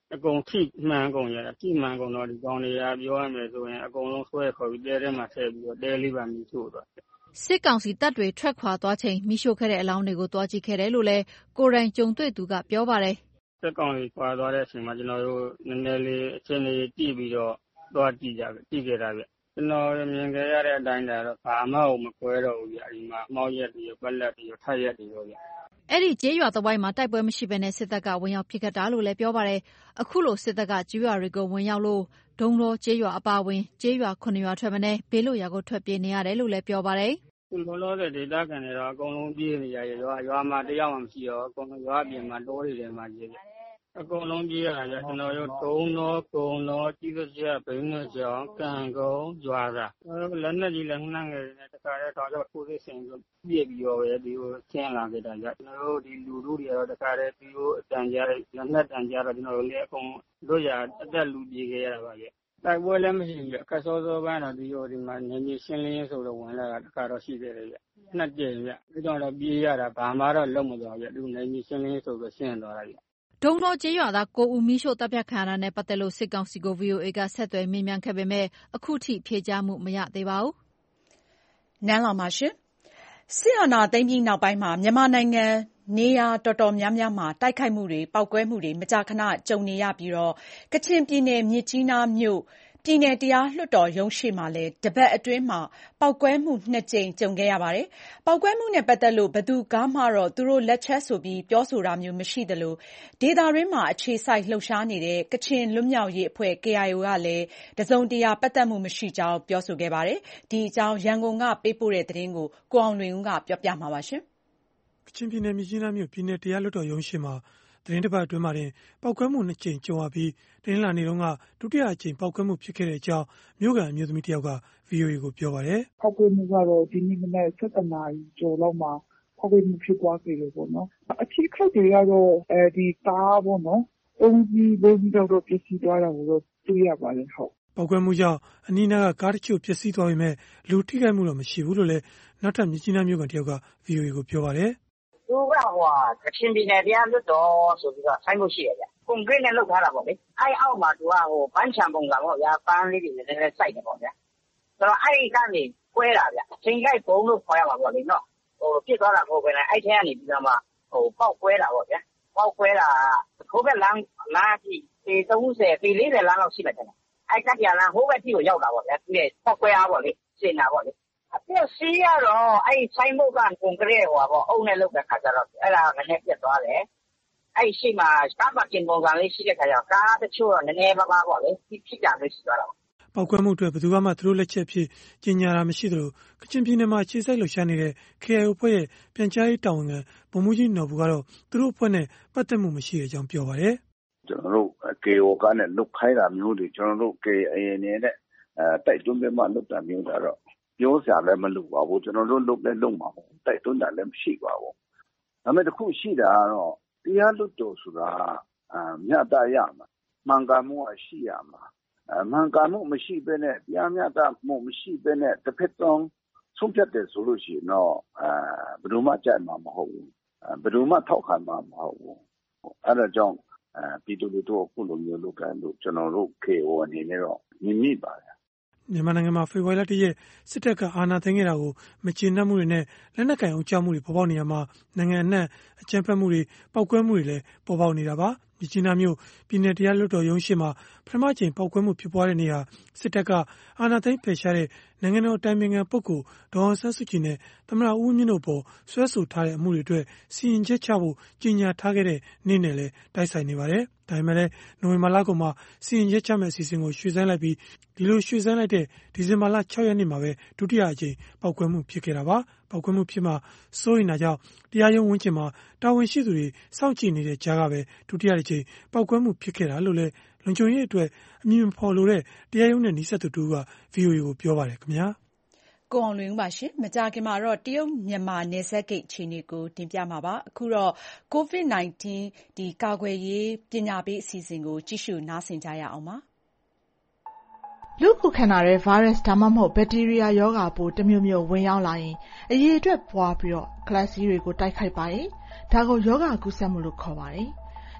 အကုန်ထိမှန်ကုန်ရတာထိမှန်ကုန်တော့ဒီကောင်တွေကပြောရမယ်ဆိုရင်အကုန်လုံးဆွဲခေါ်ပြီးတဲထဲမှာထည့်ပြီးတော့တဲလေးပါမိချို့သွားတယ်စစ်ကောင်စီတပ်တွေထွက်ခွာသွားချိန်မိရှို့ခဲ့တဲ့အလောင်းတွေကိုတွားကြည့်ခဲ့တယ်လို့လည်းကိုယ်တိုင်ကြုံတွေ့သူကပြောပါတယ်စစ်ကောင်စီခွာသွားတဲ့အချိန်မှာကျွန်တော်တို့နည်းနည်းလေးအချိန်လေးကြည့်ပြီးတော့တွားကြည့်ကြကြည့်ခဲ့တာဗျကျွန်တော်မြင်ခဲ့ရတဲ့အတိုင်းတော့ဘာမှမကွဲတော့ဘူးဗျဒီမှာအမောက်ရက်တွေပလက်တွေထက်ရက်တွေရောဗျအဲ့ဒီကျေးရွာတဝိုက်မှာတိုက်ပွဲမရှိဘဲနဲ့စစ်တပ်ကဝင်ရောက်ပစ်ခတ်တာလို့လည်းပြောပါတယ်အခုလိုစစ်တပ်ကကျေးရွာတွေကိုဝင်ရောက်လို့ဒုံတော်ကျေးရွာအပါဝင်ကျေးရွာခုနှစ်ရွာထွက်မနဲ့ဘေးလွတ်ရာကိုထွက်ပြေးနေရတယ်လို့လည်းပြောပါတယ်ခုလောလောဆယ်ဒေသခံတွေတော့အကုန်လုံးပြေးနေကြရရွာရွာမှာတယောက်မှမရှိတော့အကုန်လုံးရွာပြင်မှာတိုးတွေထဲမှာပြေးတယ်အကုန်လုံးပြေးရတာကြကျွန်တော်တို့ဒုံတော်ကုံတော်ကြီးစက်ဘိန်းနဲ့ကြောင်ကံကုန်းရွာသာလက်နဲ့ကြီးလက်နှမ်းငယ်နဲ့တခါတည်းတော့တော့ကိုယ်သိစင်ပြေးပြီးရောပဲဒီကိုကျင်းလာခဲ့တာကြကျွန်တော်တို့ဒီလူလူတွေတော့တခါတည်းဒီကိုအတန်ကြားလက်နဲ့တန်ကြားတော့ကျွန်တော်တို့လည်းအကုန်တို့ရအသက်လူပြေးခဲ့ရတာပါရဲ့တိုက်ပွဲလည်းမရှိဘူးအခက်စောစောပိုင်းတော့ဒီဟိုဒီမှာနေနေရှင်းလင်းဆိုတော့ဝင်လာတာတခါတော့ရှိသေးတယ်ဗျနှစ်ကြိမ်ဗျဒီတော့တော့ပြေးရတာဘာမှတော့လုံးမသွားဗျဒီနေနေရှင်းလင်းဆိုတော့ရှင်းသွားတာဗျဒုံတော်ကျေးရွာသားကိုဦးမီရှို့တပ်ဖြတ်ခံရတာနဲ့ပတ်သက်လို့စစ်ကောင်စီကို ဗွီအိုအေ ကဆက်သွယ်မေးမြန်းခဲ့ပေမဲ့အခုထိဖြေကြားမှုမရသေးပါဘူး။နန်းလောင်ပါရှင်။စစ်အာဏာသိမ်းပြီးနောက်ပိုင်းမှာမြန်မာနိုင်ငံနေရာတော်တော်များများမှာတိုက်ခိုက်မှုတွေပောက်ကွဲမှုတွေမကြာခဏကြုံနေရပြီးတော့ကချင်ပြည်နယ်မြစ်ကြီးနားမြို့ပြည်နယ်တရားလွှတ်တော်ရုံးရှေ့မှာလည်းတပတ်အတွင်းမှာပောက်ကွဲမှုနှစ်ကြိမ်ကြုံခဲ့ရပါတယ်။ပောက်ကွဲမှုနဲ့ပတ်သက်လို့ဘယ်သူကမှတော့သူတို့လက်ချက်ဆိုပြီးပြောဆိုတာမျိုးမရှိသလိုဒေသတွင်းမှာအခြေစိုက်လှုပ်ရှားနေတဲ့ကချင်လွတ်မြောက်ရေးအဖွဲ့ ကေအိုင်အို ကလည်းတစုံတရာပတ်သက်မှုမရှိကြောင်းပြောဆိုခဲ့ပါတယ်။ဒီအကြောင်းရန်ကုန်ကပေးပို့တဲ့သတင်းကိုကိုအောင်လွင်ဦးကပြောပြမှာပါရှင်။ကချင်ပြည်နယ်မြစ်ကြီးနားမြို့ပြည်နယ်တရားလွှတ်တော်ရုံးရှေ့မှာသတင်းတစ်ပတ်အတွင်းမှာတင်ပောက်ကွဲမှုနှစ်ကြိမ်ကြုံရပြီးတင်းလာနေတော့ကဒုတိယအကြိမ်ပောက်ကွဲမှုဖြစ်ခဲ့တဲ့အကြောင်းမြို့ကန်အမျိုးသမီးတယောက်က ဗွီအိုအေ ကိုပြောပါတယ်။ပောက်ကွဲမှုကတော့ဒီနေ့မနက်ဆက်တနာရီကျော်လောက်မှာပောက်ကွဲမှုဖြစ်သွားခဲ့တယ်ပေါ့နော်။အထိခိုက်တွေကတော့အဲဒီကားပေါ့နော်။အုံးကြီးဘုံကြီးတော့ပျက်စီးသွားတာကိုတော့တွေ့ရပါတယ်ဟုတ်။ပောက်ကွဲမှုကြောင့်အနီးနားကကားတချို့ပျက်စီးသွားပေမဲ့လူထိခိုက်မှုတော့မရှိဘူးလို့လည်းနောက်ထပ်မြစ်ကြီးနားမြို့ကန်တယောက်က ဗွီအိုအေ ကိုပြောပါတယ်။သူကဟိုကချင်ပြည်နယ်တရားလွှတ်တော်ဆိုပြီးတော့ဆိုင်ဖို့ရှိရကြ။ကွန်ကရစ်နဲ့လုပ်ထားတာပေါ့လေ။အဲ့အောက်မှာသူကဟိုပန်းချံပုံစံပေါ့ဗျာပန်းလေးတွေလည်းလည်းစိုက်တယ်ပေါ့ဗျာ။ဆိုတော့အဲ့ဒီကနေကွဲတာဗျ။ချိန်လိုက်ပုံလို့ခေါ်ရမှာပေါ့လေနော်။ဟိုပြစ်သွားတာမဟုတ်ဘဲနဲ့အဲ့ထဲကနေပြီးတော့မှဟိုပေါက်ကွဲတာပေါ့ဗျာ။ပေါက်ကွဲတာခိုးဘက်လမ်းလမ်းကြီးပေသုံးဆယ်ပေလေးဆယ်လမ်းလောက်ရှိမှတယ်။အဲ့ကတည်းကလမ်းဟိုဘက်ထိကိုရောက်တာပေါ့ဗျာ။သူရဲ့ပေါက်ကွဲအားပေါ့လေ။ရှင်းတာပေါ့လေ။အပြည့်စီးရတော့အဲ့ဆိုင်ဘုတ်ကကွန်ကရစ်ဟိုပေါ့အုံနဲ့လုပ်တဲ့ခါကျတော့အဲ့ဒါကလည်းပြတ်သွားတယ်အဲ့ရှိမှာကားပါကင်ပုံစံလေးရှိတဲ့ခါကျတော့ကားတချို့တော့နည်းနည်းပါးပါးပေါ့လေဖြစ်ကြလို့ရှိသွားတာပောက်ကွဲမှုအတွက်ဘယ်သူမှသူတို့လက်ချက်ဖြစ်ကြီးညာတာမရှိသလိုကချင်ပြည်နယ်မှာခြေစိုက်လှုပ်ရှားနေတဲ့ ကေအိုင်အို အဖွဲ့ရဲ့ပြန်ကြားရေးတာဝန်ခံဗိုလ်မှူးကြီးနော်ဘူးကတော့သူတို့အဖွဲ့နဲ့ပတ်သက်မှုမရှိတဲ့အကြောင်းပြောပါတယ်ကျွန်တော်တို့ ကေအို ကနဲ့လုတ်ခိုင်းတာမျိုးတွေကျွန်တော်တို့ ကေအိုင်အေ နဲ့အဲတိုက်တွန်းပြီးမှလုတ်တာမျိုးတာတော့ပြောစရာလည်းမလိုပါဘူးကျွန်တော်တို့လုပ်လည်းလုပ်မှာပေါ့တိုက်တွန်းတာလည်းမရှိပါဘူးဒါပေမဲ့တစ်ခုရှိတာကတော့တရားလွတ်တော်ဆိုတာအမြတ်တရမှာမှန်ကန်မှုရှိရမှာအမှန်ကန်မှုမရှိဘဲနဲ့တရားမျှတမှုမရှိဘဲနဲ့တစ်ဖက်သောဆုံးဖြတ်တယ်ဆိုလို့ရှိရင်တော့အဲဘယ်သူမှကြိုက်မှာမဟုတ်ဘူးဘယ်သူမှထောက်ခံမှာမဟုတ်ဘူးအဲ့ဒါကြောင့်အဲပြည်သူလူထုအခုလိုမျိုးလုပ်ကြလို့ကျွန်တော်တို့ ကေအို အနေနဲ့တော့မြင်မိပါတယ်မြန်မာနိုင်ငံမှာဖေဖော်ဝါရီလတရက်စစ်တပ်ကအာဏာသိမ်းခဲ့တာကိုမကျေနပ်မှုတွေနဲ့လက်နက်ကိုင်အုပ်ချုပ်မှုတွေပေါ်ပေါက်နေရမှာနိုင်ငံအနှံ့အကြမ်းဖက်မှုတွေပောက်ကွဲမှုတွေလည်းပေါ်ပေါက်နေတာပါမြစ်ကြီးနားမြို့ပြည်နယ်တရားလွှတ်တော်ရုံးရှေ့မှာပထမကျိန်ပောက်ကွဲမှုဖြစ်ပွားတဲ့နေရာစစ်တပ်ကအာဏာသိမ်းဖယ်ရှားတဲ့နိုင်ငံတော်တိုင်ပင်ခံပုဂ္ဂိုလ်ဒေါ်အောင်ဆန်းစုကြည်နဲ့သမ္မတဦးဝင်းမြင့်တို့ပေါ်ဆွဲဆိုထားတဲ့အမှုတွေအတွက်စီရင်ချက်ချဖို့ကြေညာထားခဲ့တဲ့နေ့နဲ့လည်းတိုက်ဆိုင်နေပါတယ်ဒါပေမဲ့လည်းနိုဝင်ဘာလကုန်မှာစီရင်ချက်ချမဲ့အစီအစဉ်ကိုရွှေ့ဆိုင်းလိုက်ပြီးဒီလိုရွှေ့ဆိုင်းလိုက်တဲ့ဒီဇင်ဘာလ၆ရက်နေ့မှာပဲဒုတိယအကြိမ်ပောက်ကွဲမှုဖြစ်ခဲ့တာပါပောက်ကွဲမှုဖြစ်မှာစိုးရိမ်တာကြောင့်တရားရုံးဝန်းကျင်မှာတာဝန်ရှိသူတွေစောင့်ကြည့်နေတဲ့ကြားကပဲဒုတိယအကြိမ်ပောက်ကွဲမှုဖြစ်ခဲ့တာလို့လည်းလုံခြုံရေးအတွက်အမည်မဖော်လိုတဲ့တရားရုံးနဲ့နှိစက်သူတူက ဗွီအိုအေ ကိုပြောပါတယ်ခင်ဗျာကိုအောင်လွင်ဦးပါရှင်မကြာခင်မှာတော့တရုတ်မြန်မာနယ်စပ်ဂိတ်အခြေအနေကိုတင်ပြမှာပါအခုတော့ ကိုဗစ် ၁၉ ဒီကာကွယ်ရေးပညာပေးအစီအစဉ်ကိုကြည့်ရှုနားဆင်ကြရအောင်ပါလူခုခန္ဓာရဲ့ virus ဒါမှမဟုတ် bacteria ရောဂါပိုးတစ်မျိုးမျိုးဝင်ရောက်လာရင်အရေအတွက်ပွားပြီးတော့ class တွေကိုတိုက်ခိုက်ပါတယ်ဒါကိုရောဂါကူးစက်မှုလို့ခေါ်ပါတယ်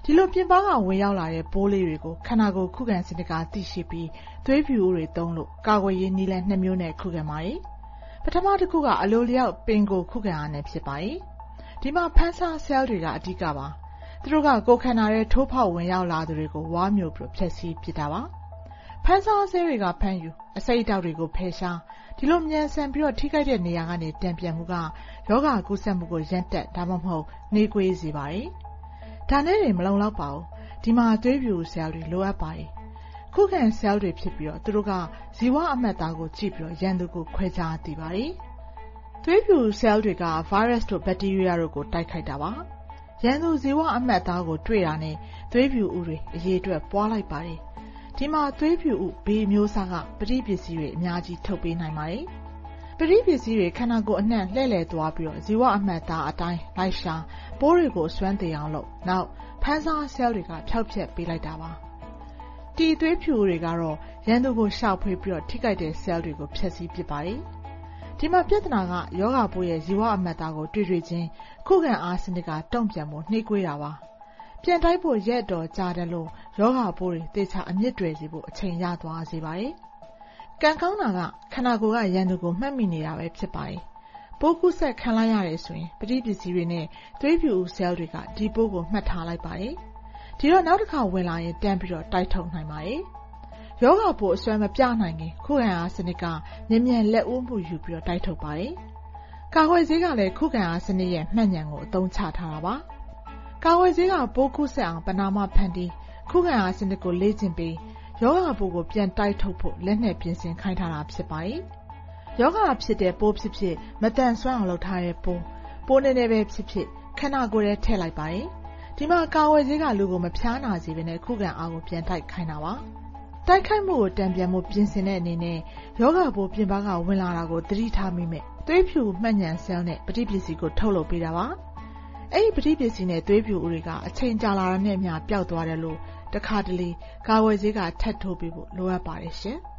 ဒီလိုပြင်ပကဝင်ရောက်လာတဲ့ပိုးလေးတွေကိုခန္ဓာကိုယ်ခုခံစနစ်ကသိရှိပြီးသွေးဖြူတွေသုံးလို့ကာကွယ်ရေးနည်းလမ်းနှစ်မျိုးနဲ့ခုခံပါတယ်။ပထမတစ်ခုကအလိုလျောက်ပင်ကိုခုခံအားနဲ့ဖြစ်ပါတယ်။ဒီမှာဖန်ဆာဆဲလ်တွေကအဓိကပါ။သူတို့ကကိုယ်ခန္ဓာရဲ့ထိုးဖောက်ဝင်ရောက်လာသူတွေကိုဝါမျိုးပြီးဖျက်ဆီးပစ်တာပါ။ဖန်ဆာဆဲလ်တွေကဖမ်းယူအစိတ်အတောက်တွေကိုဖယ်ရှားဒီလိုမြန်ဆန်ပြီးတော့ထိခိုက်တဲ့နေရာကနေတံပြန်မှုကယောဂကူးစက်မှုကိုရပ်တက်ဒါမှမဟုတ်နှေးကွေးစေပါတယ်။ဒါနဲ့လည်းမလုံလောက်ပါဘူး။ဒီမှာသွေးဖြူဆဲလ်တွေလိုအပ်ပါတယ်။ခုခံဆဲလ်တွေဖြစ်ပြီးတော့သူတို့ကဇီဝအမှတ်သားကိုကြည့်ပြီးတော့ရန်သူကိုခွဲခြားသိပါတယ်။သွေးဖြူဆဲလ်တွေကဗိုင်းရပ်စ်တို့ဘက်တီးရီးယားတို့ကိုတိုက်ခိုက်တာပါ။ရန်သူဇီဝအမှတ်သားကိုတွေ့တာနဲ့သွေးဖြူဥတွေအရေးအတွက်ပွားလိုက်ပါတယ်။ဒီမှာသွေးဖြူဥဘေးမျိုးစားကပဋိပစ္စည်းတွေအများကြီးထုတ်ပေးနိုင်ပါတယ်။ပဋိပစ္စည်းတွေခန္ဓာကိုယ်အနှံ့လှည့်လည်သွားပြီးတော့ဇီဝအမှတ်သားအတိုင်းလိုက်ရှာပိုးတွေကိုစွမ်းတည်အောင်လုပ်နောက်ဖန်ဆာဆဲလ်တွေကဖျောက်ဖျက်ပေးလိုက်တာပါ။ဒီသွေးဖြူတွေကတော့ရန်သူကိုရှောက်ဖွေးပြီးတော့ထိခိုက်တဲ့ဆဲလ်တွေကိုဖျက်ဆီးပစ်ပါတယ်။ဒီမှာပြဿနာကယောဂပိုးရဲ့ဇီဝအမှတ်သားကိုတွေ့တွေ့ချင်းခုခံအားစနစ်ကတုံ့ပြန်ဖို့နှေးကွေးတာပါ။ပြန်တိုက်ဖို့ရက်တော်ကြာတယ်လို့ယောဂပိုးတွေတေချာအမြင့်တွယ်စေဖို့အချိန်ရသွားစေပါတယ်။ကံကောင်းတာကခန္ဓာကိုယ်ကရန်သူကိုမှတ်မိနေတာပဲဖြစ်ပါတယ်။ပိုးကူးစက်ခံလိုက်ရတယ်ဆိုရင်ပဋိပစ္စည်းတွေနဲ့သွေးဖြူဆဲလ်တွေကဒီပိုးကိုမှတ်ထားလိုက်ပါတယ်။ဒီတော့နောက်တစ်ခါဝင်လာရင်တန်းပြီးတော့တိုက်ထုတ်နိုင်ပါတယ်။ယောဂပိုးအစွမ်းမပြနိုင်ခင်ခုခံအားစနစ်ကမြင်မြန်လက်ဦးမှုယူပြီးတော့တိုက်ထုတ်ပါတယ်။ကာကွယ်ဆေးကလည်းခုခံအားစနစ်ရဲ့မှတ်ဉာဏ်ကိုအသုံးချထားတာပါ။ကာကွယ်ဆေးကပိုးကူးစက်အောင်ပနာမဖန်တီးခုခံအားစနစ်ကိုလေ့ကျင့်ပြီးယောဂပိုးကိုပြန်တိုက်ထုတ်ဖို့လက်နဲ့ပြင်ဆင်ခိုင်းထားတာဖြစ်ပါတယ်။ယောဂဖြစ်တဲ့ပိုးဖြစ်ဖြစ်မတန်ဆွမ်းအောင်လုပ်ထားတဲ့ပိုးပိုးနေနေပဲဖြစ်ဖြစ်ခန္ဓာကိုယ်ထဲထည့်လိုက်ပါတယ်။ဒီမှာကာဝယ်ဆေးကလူကိုမဖျားနာစေဘဲနဲ့ခုခံအားကိုပြန်တိုက်ခိုင်းတာပါ။တိုက်ခိုက်မှုကိုတံပြန်မှုပြင်ဆင်တဲ့အနေနဲ့ယောဂပိုးပြင်ပကဝင်လာတာကိုသတိထားမိမယ်။သွေးဖြူမှတ်ဉာဏ်ဆဲလ်နဲ့ပဋိပစ္စည်းကိုထုတ်လုပ်ပေးတာပါ။အဲ့ဒီပဋိပစ္စည်းနဲ့သွေးဖြူဥတွေကအချိန်ကြာလာတဲ့နဲ့အမျှပျောက်သွားတယ်လို့တခါတလေကာဝယ်ဆေးကထပ်ထိုးပေးဖို့လိုအပ်ပါတယ်ရှင်။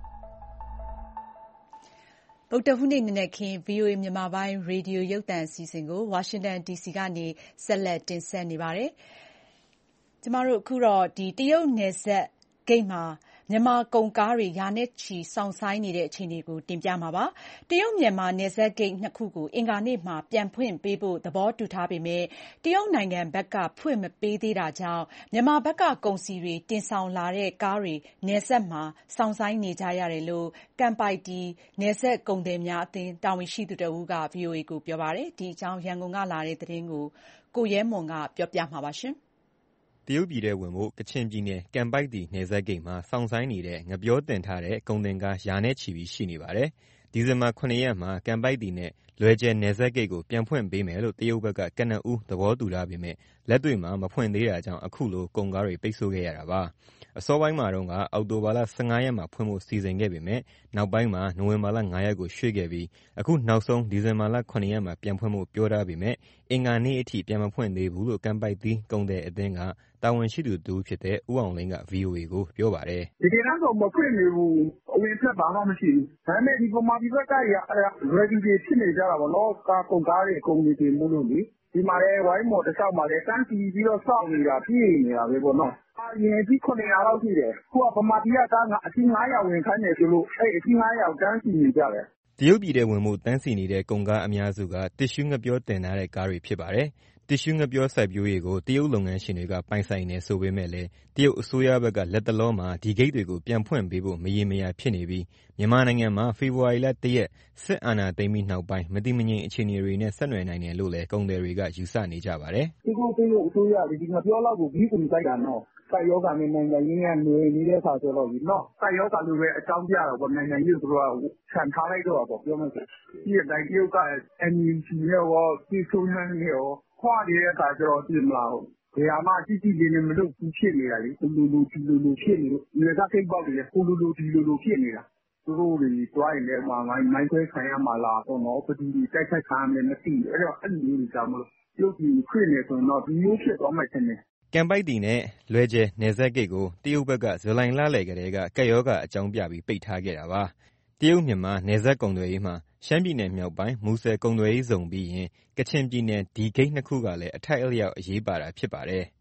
ဗုဒ္ဓဟူးနေ့နနက်ခင်း ဗွီအိုအေ မြန်မာပိုင်းရေဒီယိုရုပ်သံအစီအစဉ်ကိုဝါရှင်တန်ဒီစီကနေဆက်လက်တင်ဆက်နေပါတယ်။ကျမတို့အခုတော့ဒီတရုတ်နယ်စပ်ဂိတ်မှာမြန်မာကုန်ကားတွေရာနဲ့ချီစောင့်ဆိုင်းနေတဲ့အခြေအနေကိုတင်ပြမှာပါ။တရုတ်မြန်မာနယ်စပ်ဂိတ်နှစ်ခုကိုအင်္ဂါနေ့မှာပြန်ဖွင့်ပေးဖို့သဘောတူထားပေမဲ့တရုတ်နိုင်ငံဘက်ကဖွင့်မပေးသေးတာကြောင့်မြန်မာဘက်ကကုန်စည်တွေတင်ဆောင်လာတဲ့ကားတွေနယ်စပ်မှာစောင့်ဆိုင်းနေကြရတယ်လို့ကန်ပိုက်တီနယ်စပ်ကုန်သည်များအသင်းတာဝန်ရှိသူတဦးက ဗွီအိုအေကိုပြောပါတယ်။ဒီအကြောင်းရန်ကုန်ကလာတဲ့သတင်းကိုကိုရဲမွန်ကပြောပြမှာပါ။တရုတ်ပြည်ထဲဝင်ဖို့ကချင်ပြည်နယ်ကန်ပိုက်တီနယ်စပ်ဂိတ်မှာစောင့်ဆိုင်းနေတဲ့ငပြောတင်ထားတဲ့ကုန်တင်ကားရာနဲ့ချီပြီးရှိနေပါတယ်။ဒီဇင်ဘာခုနှစ်ရက်မှာကန်ပိုက်တီနဲ့လွယ်ကျယ်နယ်စပ်ဂိတ်ကိုပြန်ဖွင့်ပေးမယ်လို့တရုတ်ဘက်ကကနဦးသဘောတူထားပေမဲ့လက်တွေ့မှာမဖွင့်သေးတာကြောင့်အခုလိုကုန်ကားတွေပိတ်ဆို့ခဲ့ရတာပါ။အစောပိုင်းမှာတော့ကအောက်တိုဘာလ၁၅ရက်မှာဖွင့်ဖို့စီစဉ်ခဲ့ပေမဲ့နောက်ပိုင်းမှာနိုဝင်ဘာလ၅ရက်ကိုရွှေ့ခဲ့ပြီးအခုနောက်ဆုံးဒီဇင်ဘာလခုနှစ်ရက်မှာပြန်ဖွင့်ဖို့ပြောထားပေမဲ့အင်္ဂါနေ့အထိပြန်မဖွင့်သေးဘူးလို့ကန်ပိုက်တီကုန်သည်အသင်းကတာဝန်ရှိသူတဦးဖြစ်တဲ့ဦးအောင်လင်းက ဗွီအိုအေကိုပြောပါတယ်။ဒီကနေ့တော့မဖွင့်သေးဘူး။အဝင်ထွက်ဘာမှမရှိဘူး။ဒါပေမဲ့ဒီဗမာပြည်ဘက်ကရ ready ဖြစ်နေကြတာပေါ့နော်။ကားကုန်ကားတွေကုန်နေတယ်မို့လို့လေ။ဒီမှာလည်းဝိုင်းမော်တစ်လျှောက်မှာလည်းတန်းစီပြီးတော့စောင့်နေတာပြည့်နေတာပဲပေါ့နော်။အရင်အထိခုနှစ်ရာလောက်ရှိတယ်။အခုကဗမာပြည်ကကားအစီး၅ရာဝင်ခိုင်းတယ်ဆိုလို့အဲ့အစီး၅ရာတန်းစီနေကြတယ်။တရုတ်ပြည်ထဲဝင်မှုတန်းစီနေတဲ့ကုန်ကားအများစုကတစ်ရှူးငပြောတင်ထားတဲ့ကားတွေဖြစ်ပါတယ်။တစ်ရှူးငပြောစိုက်ပျိုးရေးကိုတရုတ်လုပ်ငန်းရှင်တွေကပိုင်ဆိုင်နေဆိုပေမဲ့လည်းတရုတ်အစိုးရဘက်ကလက်တလောမှာဒီဂိတ်တွေကိုပြန်ဖွင့်ပေးဖို့မရေမရာဖြစ်နေပြီးမြန်မာနိုင်ငံမှာဖေဖော်ဝါရီလ၁ရက်စစ်အာဏာသိမ်းပြီးနောက်ပိုင်းမတည်မငြိမ်အခြေအနေတွေနဲ့ဆက်နွယ်နိုင်တယ်လို့လည်းကုန်သည်တွေကယူဆနေကြပါတယ်။ဒီကိုတရုတ်အစိုးရဒီငပြောလောက်ကိုပြီးကုန်တိုက်တာနော်။စိုက်ယောဂနဲ့နိုင်ငံရင်းကຫນွေနေတဲ့ခါဆိုတော့ဒီနော်စိုက်ယောဂလိုပဲအကြောင်းပြတော့ဗောနိုင်ငံကြီးတို့ကဆန်ထားလိုက်တော့ဗောပြောမှဆိုဒီအတိုင်းတရုတ်က အန် ယူ စီ နဲ့ရောဒီဆိုဟန်နဲ့ရောခွာနေတဲ့အခါကျတော့ပြင်မလာဘူး။ဘယ်ဟာမှကြည့်ကြည့်လေးနဲ့မလုပ်ဘူးဖြစ်နေတာလေ။လူလူလူဒီလူလူဖြစ်နေလို့မြေသားကိတ်ပေါက်တွေလည်းကိုလူလူဒီလူလူဖြစ်နေတာ။သူတို့တွေတွားရင်လည်းမှငိုင်းမိုင်းခွဲခံရမှာလားတော့နော်ပတိတွေတိုက်ခိုက်ခံရမယ်မသိဘူး။အဲ့တော့အဲ့လိုမျိုးကြောင့်မလို့ရုပ်ကြီးခွင့်နေဆိုတော့ဒီမျိုးဖြစ်သွားမှထင်တယ်။ကန်ပိုက်တီနဲ့လွယ်ကျယ်နယ်စပ်ဂိတ်ကိုတရုတ်ဘက်ကဇူလိုင်လလယ်ကတည်းကကပ်ရောဂါအကြောင်းပြပြီးပိတ်ထားခဲ့တာပါ။တရုတ်မြန်မာနယ်စပ်ကုန်သွယ်ရေးမှာရှမ်းပြည်နယ်မြောက်ပိုင်းမူဆယ်ကုန်သွယ်ရေးဇုံပြီးရင်ကချင်ပြည်နယ်ဒီဂိတ်နှစ်ခုကလည်းအထိုက်အလျောက်အရေးပါတာဖြစ်ပါတယ်။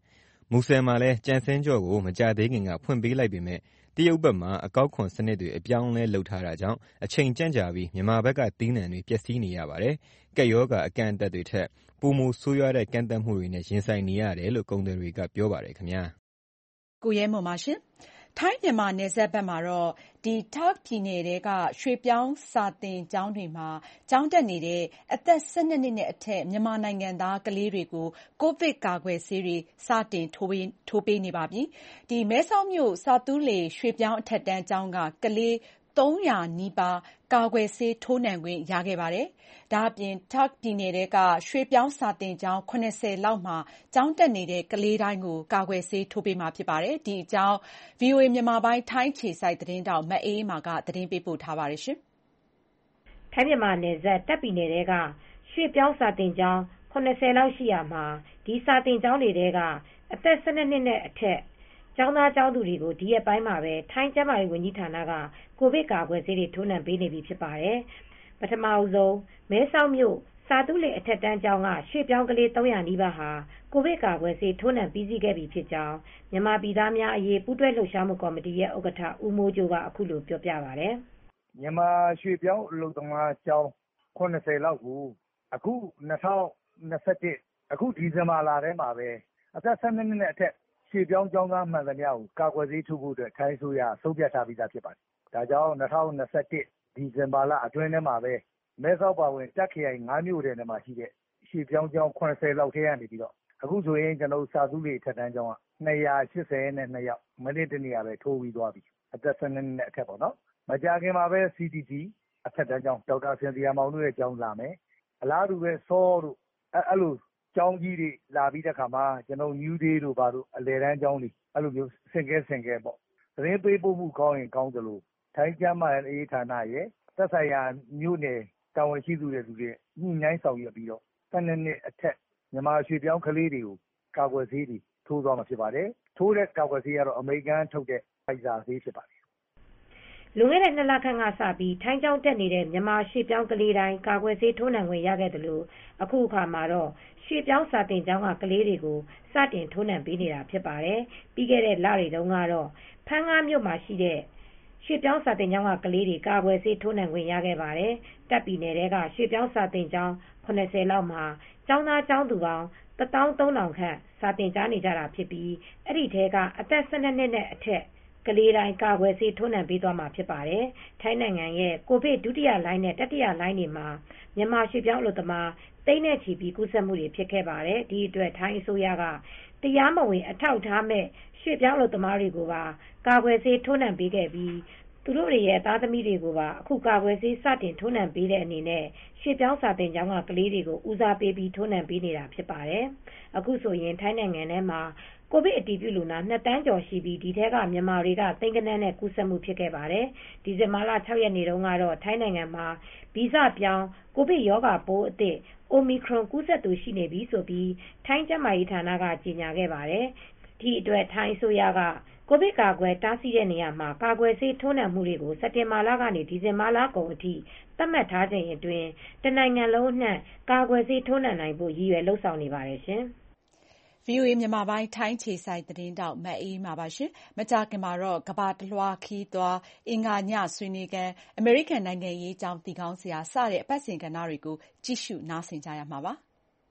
မူဆယ်မှာလည်းကြံစင်းကြောကိုမကြာသေးခင်ကဖွင့်ပေးလိုက်ပေမဲ့တရုတ်ဘက်မှာအကောက်ခွန်စနစ်တွေအပြောင်းအလဲလုပ်ထားတာကြောင့်အချိန်ကြန့်ကြာပြီးမြန်မာဘက်ကသီးနှံတွေပျက်စီးနေရပါတယ်။ကပ်ရောဂါအကန့်အသတ်တွေထက်ပိုမိုဆိုးရွားတဲ့ကန့်သတ်မှုတွေနဲ့ရင်ဆိုင်နေရတယ်လို့ကုန်သည်တွေကပြောပါတယ်ခင်ဗျာ။ကိုရဲမွန်ပါရှင်။ထိုင်းမြန်မာနယ်စပ်ဘက်မှာတော့ဒီတာ့ခ်ပြည်နယ်ထဲကရွှေပြောင်းစာသင်ကျောင်းတွေမှာကျောင်းတက်နေတဲ့အသက်၁၂နှစ်နဲ့အထက်မြန်မာနိုင်ငံသားကလေးတွေကိုကိုဗစ်ကာကွယ်ဆေးတွေစတင်ထိုးပေးထိုးပေးနေပါပြီ။ဒီမဲဆောက်မြို့စာတူးလေရွှေပြောင်းအထက်တန်းကျောင်းကကလေးသုံးရာနီးပါးကာကွယ်ဆေးထိုးနှံခွင့်ရခဲ့ပါတယ်။ဒါ့အပြင်တာ့ခ်ပြည်နယ်ထဲကရွှေပြောင်းစာသင်ကျောင်း၇၀လောက်မှာကျောင်းတက်နေတဲ့ကလေးတိုင်းကိုကာကွယ်ဆေးထိုးပေးမှာဖြစ်ပါတယ်။ဒီအကြောင်း ဗွီအိုအေမြန်မာပိုင်းထိုင်းအခြေစိုက်သတင်းထောက်မအေးအေးမာကသတင်းပေးပို့ထားပါတယ်။ထိုင်းမြန်မာနယ်စပ်တာ့ခ်ပြည်နယ်ထဲကရွှေပြောင်းစာသင်ကျောင်း၇၀လောက်ရှိရာမှာဒီစာသင်ကျောင်းတွေထဲကအသက်၁၂နှစ်နဲ့အထက်ကျောင်းသားကျောင်းသူတွေကိုဒီရက်ပိုင်းမှာပဲထိုင်းကျန်းမာရေးဝန်ကြီးဌာနကကိုဗစ်ကာကွယ်ဆေးတွေထိုးနှံပေးနေပြီဖြစ်ပါတယ်။ပထမဆုံးမဲဆောက်မြို့စာတူးလေအထက်တန်းကျောင်းကရွှေပြောင်းကလေးသုံးရာနီးပါးဟာကိုဗစ်ကာကွယ်ဆေးထိုးနှံပြီးစီးခဲ့ပြီဖြစ်ကြောင်းမြန်မာပြည်သားများအရေးပူးတွဲလှုပ်ရှားမှုကော်မတီရဲ့ဥက္ကဋ္ဌဦးမိုးကျိုးကအခုလိုပြောပြပါတယ်။မြန်မာရွှေပြောင်းအလုပ်သမားကျောင်း၇၀လောက်ကိုအခု၂၀၂၁အခုဒီဇင်ဘာလထဲမှာပဲအသက်၁၂နှစ်နဲ့အထက်ရွှေပြောင်းကျောင်းသားမှန်သမျှကိုကာကွယ်ဆေးထိုးဖို့အတွက်ထိုင်းအစိုးရဆုံးဖြတ်ထားပြီးသားဖြစ်ပါတယ်။ဒါကြောင့်၂၀၂၁ဒီဇင်ဘာလအတွင်းထဲမှာပဲမဲဆောက်ပါဝင်တာ့ခ်ခရိုင်၅မြို့နယ်ထဲမှာရှိတဲ့ရွှေပြောင်းကျောင်း၇၀လောက်ထဲကနေပြီးတော့အခုဆိုရင်ကျွန်တော်စာသူလေအထက်တန်းကျောင်းက၂၈၂ယောက်မနေ့တနေ့ကပဲထိုးပြီးသွားပြီအသက်၁၂နှစ်နဲ့အထက်ပေါ့နော်။မကြာခင်မှာပဲ စီ တီ စီ အထက်တန်းကျောင်းဒေါက်တာစင်တီယာမောင်တို့ရဲ့ကျောင်းလာမယ်။အလားတူပဲစောတို့အဲ့လိုကျောင်းကြီးတွေလာပြီးတဲ့ခါမှာကျွန်တော် New Day တို့ဘာတို့အလယ်တန်းကျောင်းတွေအဲ့လိုမျိုးစင်ကဲစင်ကဲပေါ့သတင်းပေးပို့မှုကောင်းရင်ကောင်းသလိုထိုင်းကျန်းမာရေးဌာနရဲ့သက်ဆိုင်ရာမြို့နယ်တာဝန်ရှိသူတွေလူတွေညှိနှိုင်းဆောင်ရွက်ပြီးတော့၁၂နှစ်အထက်မြန်မာရွှေပြောင်းကလေးတွေကိုကာကွယ်ဆေးတွေထိုးသွားမှာဖြစ်ပါတယ်။ထိုးတဲ့ကာကွယ်ဆေးကတော့အမေရိကန်ထုတ်တဲ့ Pfizer ဆေးဖြစ်ပါတယ်။လွန်ခဲ့တဲ့နှစ်လခန့်ကစပြီးထိုင်းကျောင်းတက်နေတဲ့မြန်မာရွှေပြောင်းကလေးတိုင်းကာကွယ်ဆေးထိုးနှံခွင့်ရခဲ့တယ်လို့အခုအခါမှာတော့ရွှေပြောင်းစာတင်ကျောင်းကကလေးတွေကိုစတင်ထိုးနှံပေးနေတာဖြစ်ပါတယ်။ပြီးခဲ့တဲ့လတွေတုန်းကတော့ဖန်းငါးမြို့မှာရှိတဲ့ရွှေပြောင်းစာတင်ကျောင်းကကလေးတွေကာကွယ်ဆေးထိုးနှံခွင့်ရခဲ့ပါတယ်။တပ်ပြည်နယ်ထဲကရွှေပြောင်းစာတင်ကျောင်း၇၀လောက်မှာကျောင်းသားကျောင်းသူပေါင်းတသောင်းသုံးထောင်ခန့်စာတင်ကြားနေကြတာဖြစ်ပြီးအဲ့ဒီထဲကအသက်၁၂နှစ်နဲ့အထက်ကလေးတိုင်းကာကွယ်ဆေးထိုးနှံပေးသွားမှာဖြစ်ပါတယ်။ထိုင်းနိုင်ငံရဲ့ကိုဗစ်ဒုတိယလှိုင်းနဲ့တတိယလှိုင်းတွေမှာမြန်မာရွှေပြောင်းအလုပ်သမားသိန်းနဲ့ချီပြီးကူးစက်မှုတွေဖြစ်ခဲ့ပါတယ်။ဒီအတွက်ထိုင်းအစိုးရကတရားမဝင်အထောက်အထားမဲ့ရွှေပြောင်းအလုပ်သမားတွေကိုပါကာကွယ်ဆေးထိုးနှံပေးခဲ့ပြီးသူတို့တွေရဲ့သားသမီးတွေကိုပါအခုကာကွယ်ဆေးစတင်ထိုးနှံပေးတဲ့အနေနဲ့ရွှေပြောင်းစာတင်ကျောင်းကကလေးတွေကိုဦးစားပေးပြီးထိုးနှံပေးနေတာဖြစ်ပါတယ်။အခုဆိုရင်ထိုင်းနိုင်ငံထဲမှာကိုဗစ်အတည်ပြုလူနာနှစ်တန်းကျော်ရှိပြီးဒီထဲကမြန်မာတွေကသိန်းကနန်းနဲ့ကူးစက်မှုဖြစ်ခဲ့ပါတယ်။ဒီဇင်ဘာလ၆ရက်နေ့တုန်းကတော့ထိုင်းနိုင်ငံမှာဗီဇပြောင်းကိုဗစ်ရောဂါပိုးအသစ် Omicron ကူးစက်သူရှိနေပြီဆိုပြီးထိုင်းကျန်းမာရေးဌာနကကြေညာခဲ့ပါတယ်။ဒီအတွက်ထိုင်းအစိုးရကကိုဗစ်ကာကွယ်တားဆီးတဲ့နေရာမှာကာကွယ်ဆေးထိုးနှံမှုတွေကိုစက်တင်ဘာလကနေဒီဇင်ဘာလကုန်အထိသတ်မှတ်ထားချိန်အတွင်းတနိုင်ငံလုံးအနှံ့ကာကွယ်ဆေးထိုးနှံနိုင်ဖို့ရည်ရွယ်လှုံ့ဆော်နေပါတယ်ရှင်။ဗွီအိုအေမြန်မာပိုင်းထိုင်းခြေစိုက်သတင်းတောက်မအေးမာပါရှင်။မကြာခင်မှာတော့ကဘာတလွှားခီးသွားအင်္ဂါညဆွေးနွေးခန်းအမေရိကန်နိုင်ငံရေးအကြောင်းတီကောင်းစရာစတဲ့အပတ်စဉ်ကဏ္ဍတွေကိုကြည့်ရှုနားဆင်ကြရမှာပါ။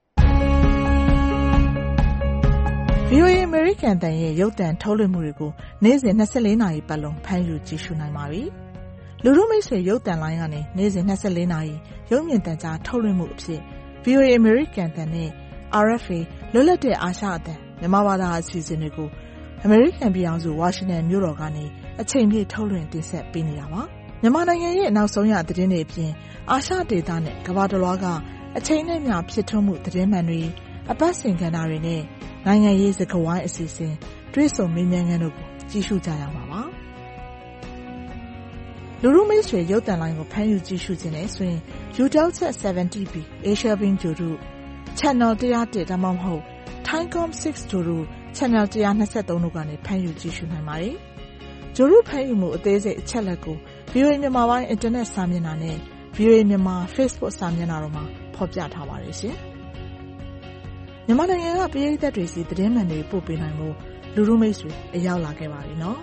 ဗွီအိုအေအမေရိကန်အသံရဲ့ရုပ်သံထုတ်လွှင့်မှုတွေကိုနေ့စဉ်၂၄နာရီပတ်လုံးဖမ်းယူကြည့်ရှုနိုင်ပါပြီ။လူထုမိတ်ဆွေရုပ်သံလိုင်းကနေနေ့စဉ်၂၄နာရီရုပ်မြင်သံကြားထုတ်လွှင့်မှုအဖြစ် ဗွီအိုအေအမေရိကန်အသံနဲ့ အာရ်အက်ဖ်အေ လွတ်လပ်တဲ့အာရှအသံမြန်မာဘာသာအစီအစဉ်တွေကိုအမေရိကန်ပြည်ထောင်စုဝါရှင်တန်မြို့တော်ကနေအချိန်ပြည့်ထုတ်လွှင့်တင်ဆက်ပေးနေတာပါ။မြန်မာနိုင်ငံရဲ့နောက်ဆုံးရသတင်းတွေအပြင်အာရှဒေသနဲ့ကမ္ဘာတစ်လွှားကအချိန်နဲ့မျှဖြစ်ထွန်းမှုသတင်းမှန်တွေအပတ်စဉ်ကဏ္ဍတွေနဲ့နိုင်ငံရေးစကားဝိုင်းအစီအစဉ်တွေ့ဆုံမေးမြန်းခန်းတို့ကိုကြည့်ရှုကြရမှာပါ။လူထုမိတ်ဆွေရုပ်သံလိုင်းကိုဖမ်းယူကြည့်ရှုခြင်းနဲ့ဆိုရင် Eutelsat 7 တီ ပီ Asia Beam ဂြိုဟ်တု Channel one oh oneဒါမှမဟုတ် Thaicom six ဂြိုဟ်တု Channel one twenty-threeတို့ကနေဖမ်းယူကြည့်ရှုနိုင်ပါတယ်။ဂြိုဟ်တုဖမ်းယူမှုအသေးစိတ်အချက်လက်ကို ဗွီအိုအေမြန်မာပိုင်းအင်တာနက်စာမျက်နှာနဲ့ ဗွီအိုအေမြန်မာ Facebook စာမျက်နှာတို့မှာဖော်ပြထားပါတယ်ရှင်။မြန်မာနိုင်ငံကပရိသတ်တွေစီသတင်းမှန်တွေပို့ပေးနိုင်ဖို့လူလူမိတ်ဆွေအရောက်လာခဲ့ပါပြီနော်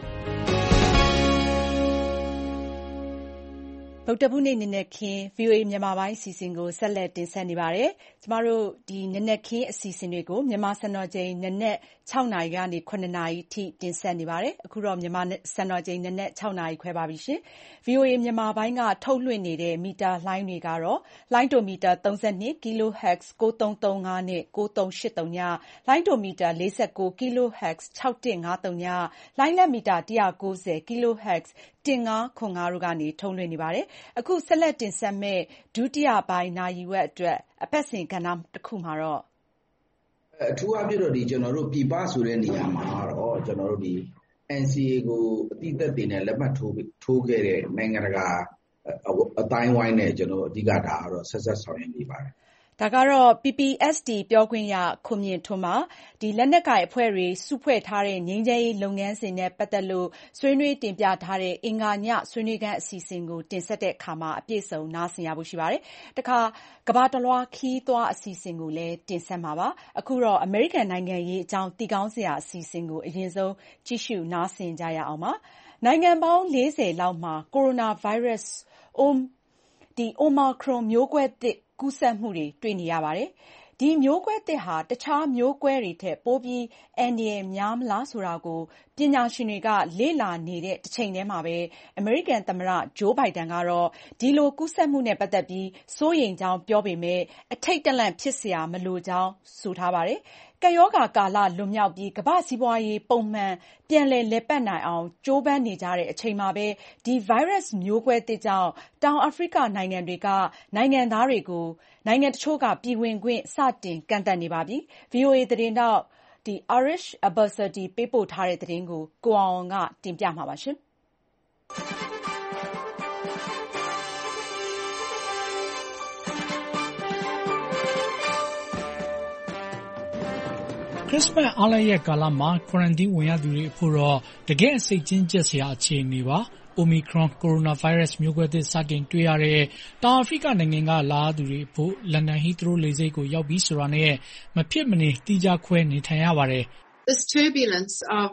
ဗုဒ္ဓဘုနေ့နနက်ခင်း ဗွီအိုအေမြန်မာပိုင်းအစီအစဉ်ကိုဆက်လက်တင်ဆက်နေပါတယ်။ကျမတို့ဒီနနက်ခင်းအစီအစဉ်တွေကိုမြန်မာစံတော်ချိန်နနက်၆နာရီကနေ၇နာရီထိတင်ဆက်နေပါတယ်။အခုတော့မြန်မာစံတော်ချိန်နနက်၆နာရီခွဲပါပြီရှင်။ ဗွီအိုအေမြန်မာပိုင်းကထုတ်လွှင့်နေတဲ့မီတာလှိုင်းတွေကတော့လိုင်းဒိုမီတာ၃၂ kilohertz ၉၃၃၅နဲ့၉၃၈၃ည၊လိုင်းဒိုမီတာ၄၉ kilohertz ၆၁၅၃ည၊လိုင်းလက်မီတာ၁၉၀ kilohertz ၁၅၇၅တို့ကနေထုတ်လွှင့်နေပါတယ်။အခုဆက်လက်တင်ဆက်မယ့်ဒုတိယပိုင်းနာရီဝက်အတွက်အပတ်စဉ်ကဏ္ဍတစ်ခုမှာတော့အထူးအဖြစ်တော့ဒီကျွန်တော်တို့ပြည်ပဆိုတဲ့နေရာမှာတော့ကျွန်တော်တို့ဒီ N C A ကိုအတိအသက်တွေနဲ့လက်မှတ်ထိုးထိုးခဲ့တဲ့နိုင်ငံတကာအတိုင်းဝိုင်းနဲ့ကျွန်တော်အဓိကဒါကတော့ဆက်ဆက်ဆောင်ရွက်နေပါတယ်ဒါကတော့ P P S D ပြောခွင့်ရခွန်မြင့်ထွန်းပါဒီလက်နက်ကိုင်အဖွဲ့တွေစုဖွဲ့ထားတဲ့ငြိမ်းချမ်းရေးလုပ်ငန်းစဉ်နဲ့ပတ်သက်လို့ဆွေးနွေးတင်ပြထားတဲ့အင်္ဂါညဆွေးနွေးခန်းအစီအစဉ်ကိုတင်ဆက်တဲ့အခါမှာအပြည့်စုံနားဆင်ရဖို့ရှိပါတယ်။တခါကမ္ဘာတလွှားခီးသွားအစီအစဉ်ကိုလည်းတင်ဆက်မှာပါ။အခုတော့အမေရိကန်နိုင်ငံရေးအကြောင်းသိကောင်းစရာအစီအစဉ်ကိုအရင်ဆုံးကြည့်ရှုနားဆင်ကြရအောင်ပါ။နိုင်ငံပေါင်း၄၀လောက်မှာကိုရိုနာဗိုင်းရပ်စ် ဒီ Omicron မျိုးကွဲသစ်ကူးစက်မှုတွေတွေ့နေရပါတယ်။ဒီမျိုးကွဲသစ်ဟာတခြားမျိုးကွဲတွေထက်ပိုပြီးအန္တရာယ်များမလားဆိုတာကိုပညာရှင်တွေကလေ့လာနေတဲ့တစ်ချိန်တည်းမှာပဲအမေရိကန်သမ္မတဂျိုးဘိုင်ဒန်ကတော့ဒီလိုကူးစက်မှုနဲ့ပတ်သက်ပြီးစိုးရိမ်ကြောင်းပြောပေမဲ့အထိတ်တလန့်ဖြစ်စရာမလိုကြောင်းဆိုထားပါတယ်။ကပ်ရောဂါကာလလွန်မြောက်ပြီးကမ္ဘာ့စီးပွားရေးပုံမှန်ပြန်လည်လည်ပတ်နိုင်အောင်ကြိုးပမ်းနေကြတဲ့အချိန်မှာပဲဒီဗိုင်းရပ်စ်မျိုးကွဲသစ်ကြောင့်တောင်အာဖရိကနိုင်ငံတွေကနိုင်ငံသားတွေကိုနိုင်ငံတချို့ကပြည်ဝင်ခွင့်စတင်ကန့်သတ်နေပါပြီ။ V O A သတင်းတောက် Arish Abasadi ပေးပို့ထားတဲ့သတင်းကိုကိုအောင်အောင်ကတင်ပြမှာပါရှင်။ခရစ်စမတ်အားလပ်ရက်ကာလမှာ quarantine ဝင်ရသူတွေအဖို့တော့တကယ့်စိတ်ကျဉ်ကျက်စရာအခြေအနေပါ။ Omicron coronavirus မျိုးကွဲသစ်စတင်တွေ့ရတဲ့တောင်အာဖရိကနိုင်ငံကလာသူတွေအဖို့လန်ဒန်ဟီးသရိုးလေဆိပ်ကိုရောက်ပြီးဆိုတာနဲ့မဖြစ်မနေတိကျခွဲနေထိုင်ရပါတယ်။ This turbulence of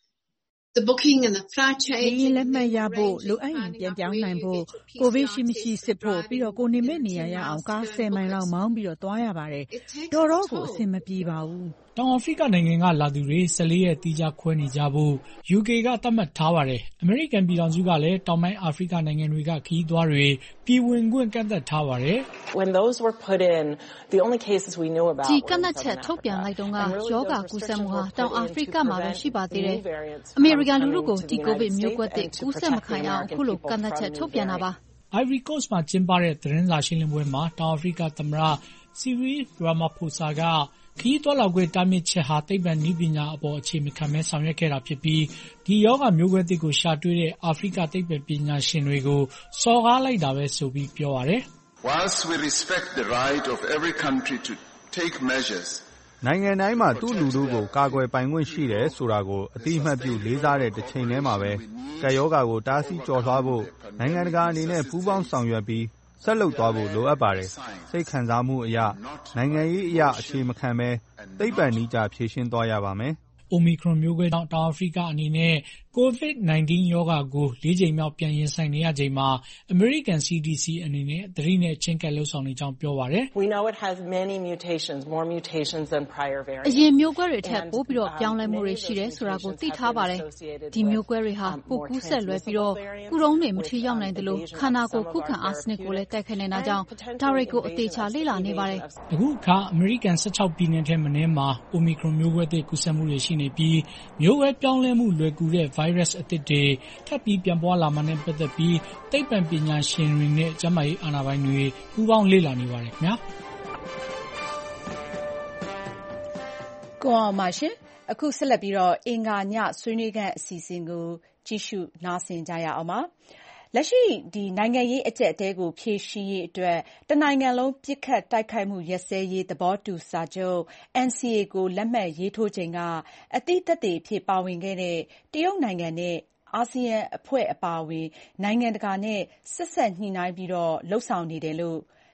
the booking and the flight change ဒီလက်မှတ်ရဖို့လိုအပ်ရင်ပြန်ပြောင်းနိုင်ဖို့ကိုဗစ်ရှိမရှိစစ်ဖို့ပြီးတော့ကိုနေမဲ့နေရရအောင်ကားဆယ်မိုင်လောက်မောင်းပြီးတော့သွားရပါတယ်တော်တော့ကိုအဆင်မပြေပါဘူးတောင်အာဖရိကနိုင်ငံကလာသူတွေ၁၄ရက်တိကျခွဲနေကြဖို့ U K ကသတ်မှတ်ထားပါတယ်။အမေရိကန်ပြည်ထောင်စုကလည်းတောင်ပိုင်းအာဖရိကနိုင်ငံတွေကခရီးသွားတွေပြည်ဝင်ခွင့်ကန့်သတ်ထားပါတယ်။ When those were put in, the only cases we knew about ဒီကန့်သတ်ချက်ထုတ်ပြန်လိုက်တော့ကယောဂကူးစက်မှုဟာတောင်အာဖရိကမှာပဲရှိပါသေးတယ်။အမေရိကန်လူထုကိုဒီကိုဗစ်မျိုးကွက်သစ်ကူးစက်မခံရအောင်အခုလိုကန့်သတ်ချက်ထုတ်ပြန်တာပါ။ Ivory Coast မှာကျင်းပတဲ့သတင်းစာရှင်းလင်းပွဲမှာတောင်အာဖရိကသမ္မတ Cyril Ramaphosa ကခရီးသွားလာခွင့်တားမြစ်ချက်ဟာသိပ္ပံနည်းပညာအပေါ်အခြေမခံဘဲဆောင်ရွက်ခဲ့တာဖြစ်ပြီးဒီရောဂါမျိုးကွဲသစ်ကိုရှာတွေ့တဲ့အာဖရိကသိပ္ပံပညာရှင်တွေကိုစော်ကားလိုက်တာပဲဆိုပြီးပြောပါတယ်။ Whilst we respect the right of every country to take measures နိုင်ငံတိုင်းမှာသူ့လူထုကိုကာကွယ်ပိုင်ခွင့်ရှိတယ်ဆိုတာကိုအတိအမှတ်ပြုလေးစားတဲ့တစ်ချိန်တည်းမှာပဲကပ်ရောဂါကိုတားဆီးကျော်လွှားဖို့နိုင်ငံတကာအနေနဲ့ပူးပေါင်းဆောင်ရွက်ပြီးဆက်လုပ်သွားဖို့လိုအပ်ပါတယ်။စိတ်ခံစားမှုအရနိုင်ငံရေးအရအခြေမခံဘဲသိပ္ပံနည်းကျဖြေရှင်းသွားရပါမယ်။ Omicron မျိုးကွဲကြောင့်တောင်အာဖရိကအနေနဲ့ ကိုဗစ်၁၉ ရောဂါကိုလေးကြိမ်မြောက်ပြန်ရင်ဆိုင်နေရချိန်မှာအမေရိကန် C D C အနေနဲ့သတိနဲ့ချင်းကပ်လှုပ်ဆောင်နေကြောင်းပြောပါတယ်။ We know it has many mutations, more mutations than prior variants. အရင်မျိုးကွဲတွေထက်ပိုပြီးတော့ပြောင်းလဲမှုတွေရှိတယ်ဆိုတာကိုသိထားပါတယ်။ဒီမျိုးကွဲတွေဟာပိုကူးဆက်လွယ်ပြီးတော့ကုတုံးတွေမထိရောက်နိုင်သလိုခန္ဓာကိုယ်ခုခံအားစနစ်ကိုလည်းတိုက်ခိုက်နေတာကြောင့်ဒါတွေကိုအသေးချာလေ့လာနေပါတယ်။အခုအခါအမေရိကန်၁၆ပြည်နယ်ထဲမနည်းမှာ Omicron မျိုးကွဲသစ်ကူးစက်မှုတွေရှိနေပြီးမျိုးကွဲပြောင်းလဲမှုလွယ်ကူတဲ့ virus အသစ်တွေထပ်ပြီးပြန်ပွားလာမှနဲ့ပတ်သက်ပြီးသိပ္ပံပညာရှင်တွေနဲ့ကျန်းမာရေးအာဏာပိုင်တွေပူးပေါင်းလေ့လာနေပါတယ်ခင်ဗျာကိုအောင်ပါရှင်အခုဆက်လက်ပြီးတော့အင်္ဂါညဆွေးနွေးခန်းအစီအစဉ်ကိုကြည့်ရှုနားဆင်ကြရအောင်ပါလက်ရှိဒီနိုင်ငံရေးအကျပ်အတဲကိုဖြေရှင်းရေးအတွက်တနိုင်ငံလုံးပြစ်ခတ်တိုက်ခိုက်မှုရပ်စဲရေးသဘောတူစာချုပ် N C A ကိုလက်မှတ်ရေးထိုးချိန်ကအတိသက်သေဖြစ်ပါဝင်ခဲ့တဲ့တရုတ်နိုင်ငံနဲ့အာဆီယံအဖွဲ့အပါအဝင်နိုင်ငံတကာနဲ့ဆက်ဆက်ညှိနှိုင်းပြီးတော့လှုပ်ဆောင်နေတယ်လို့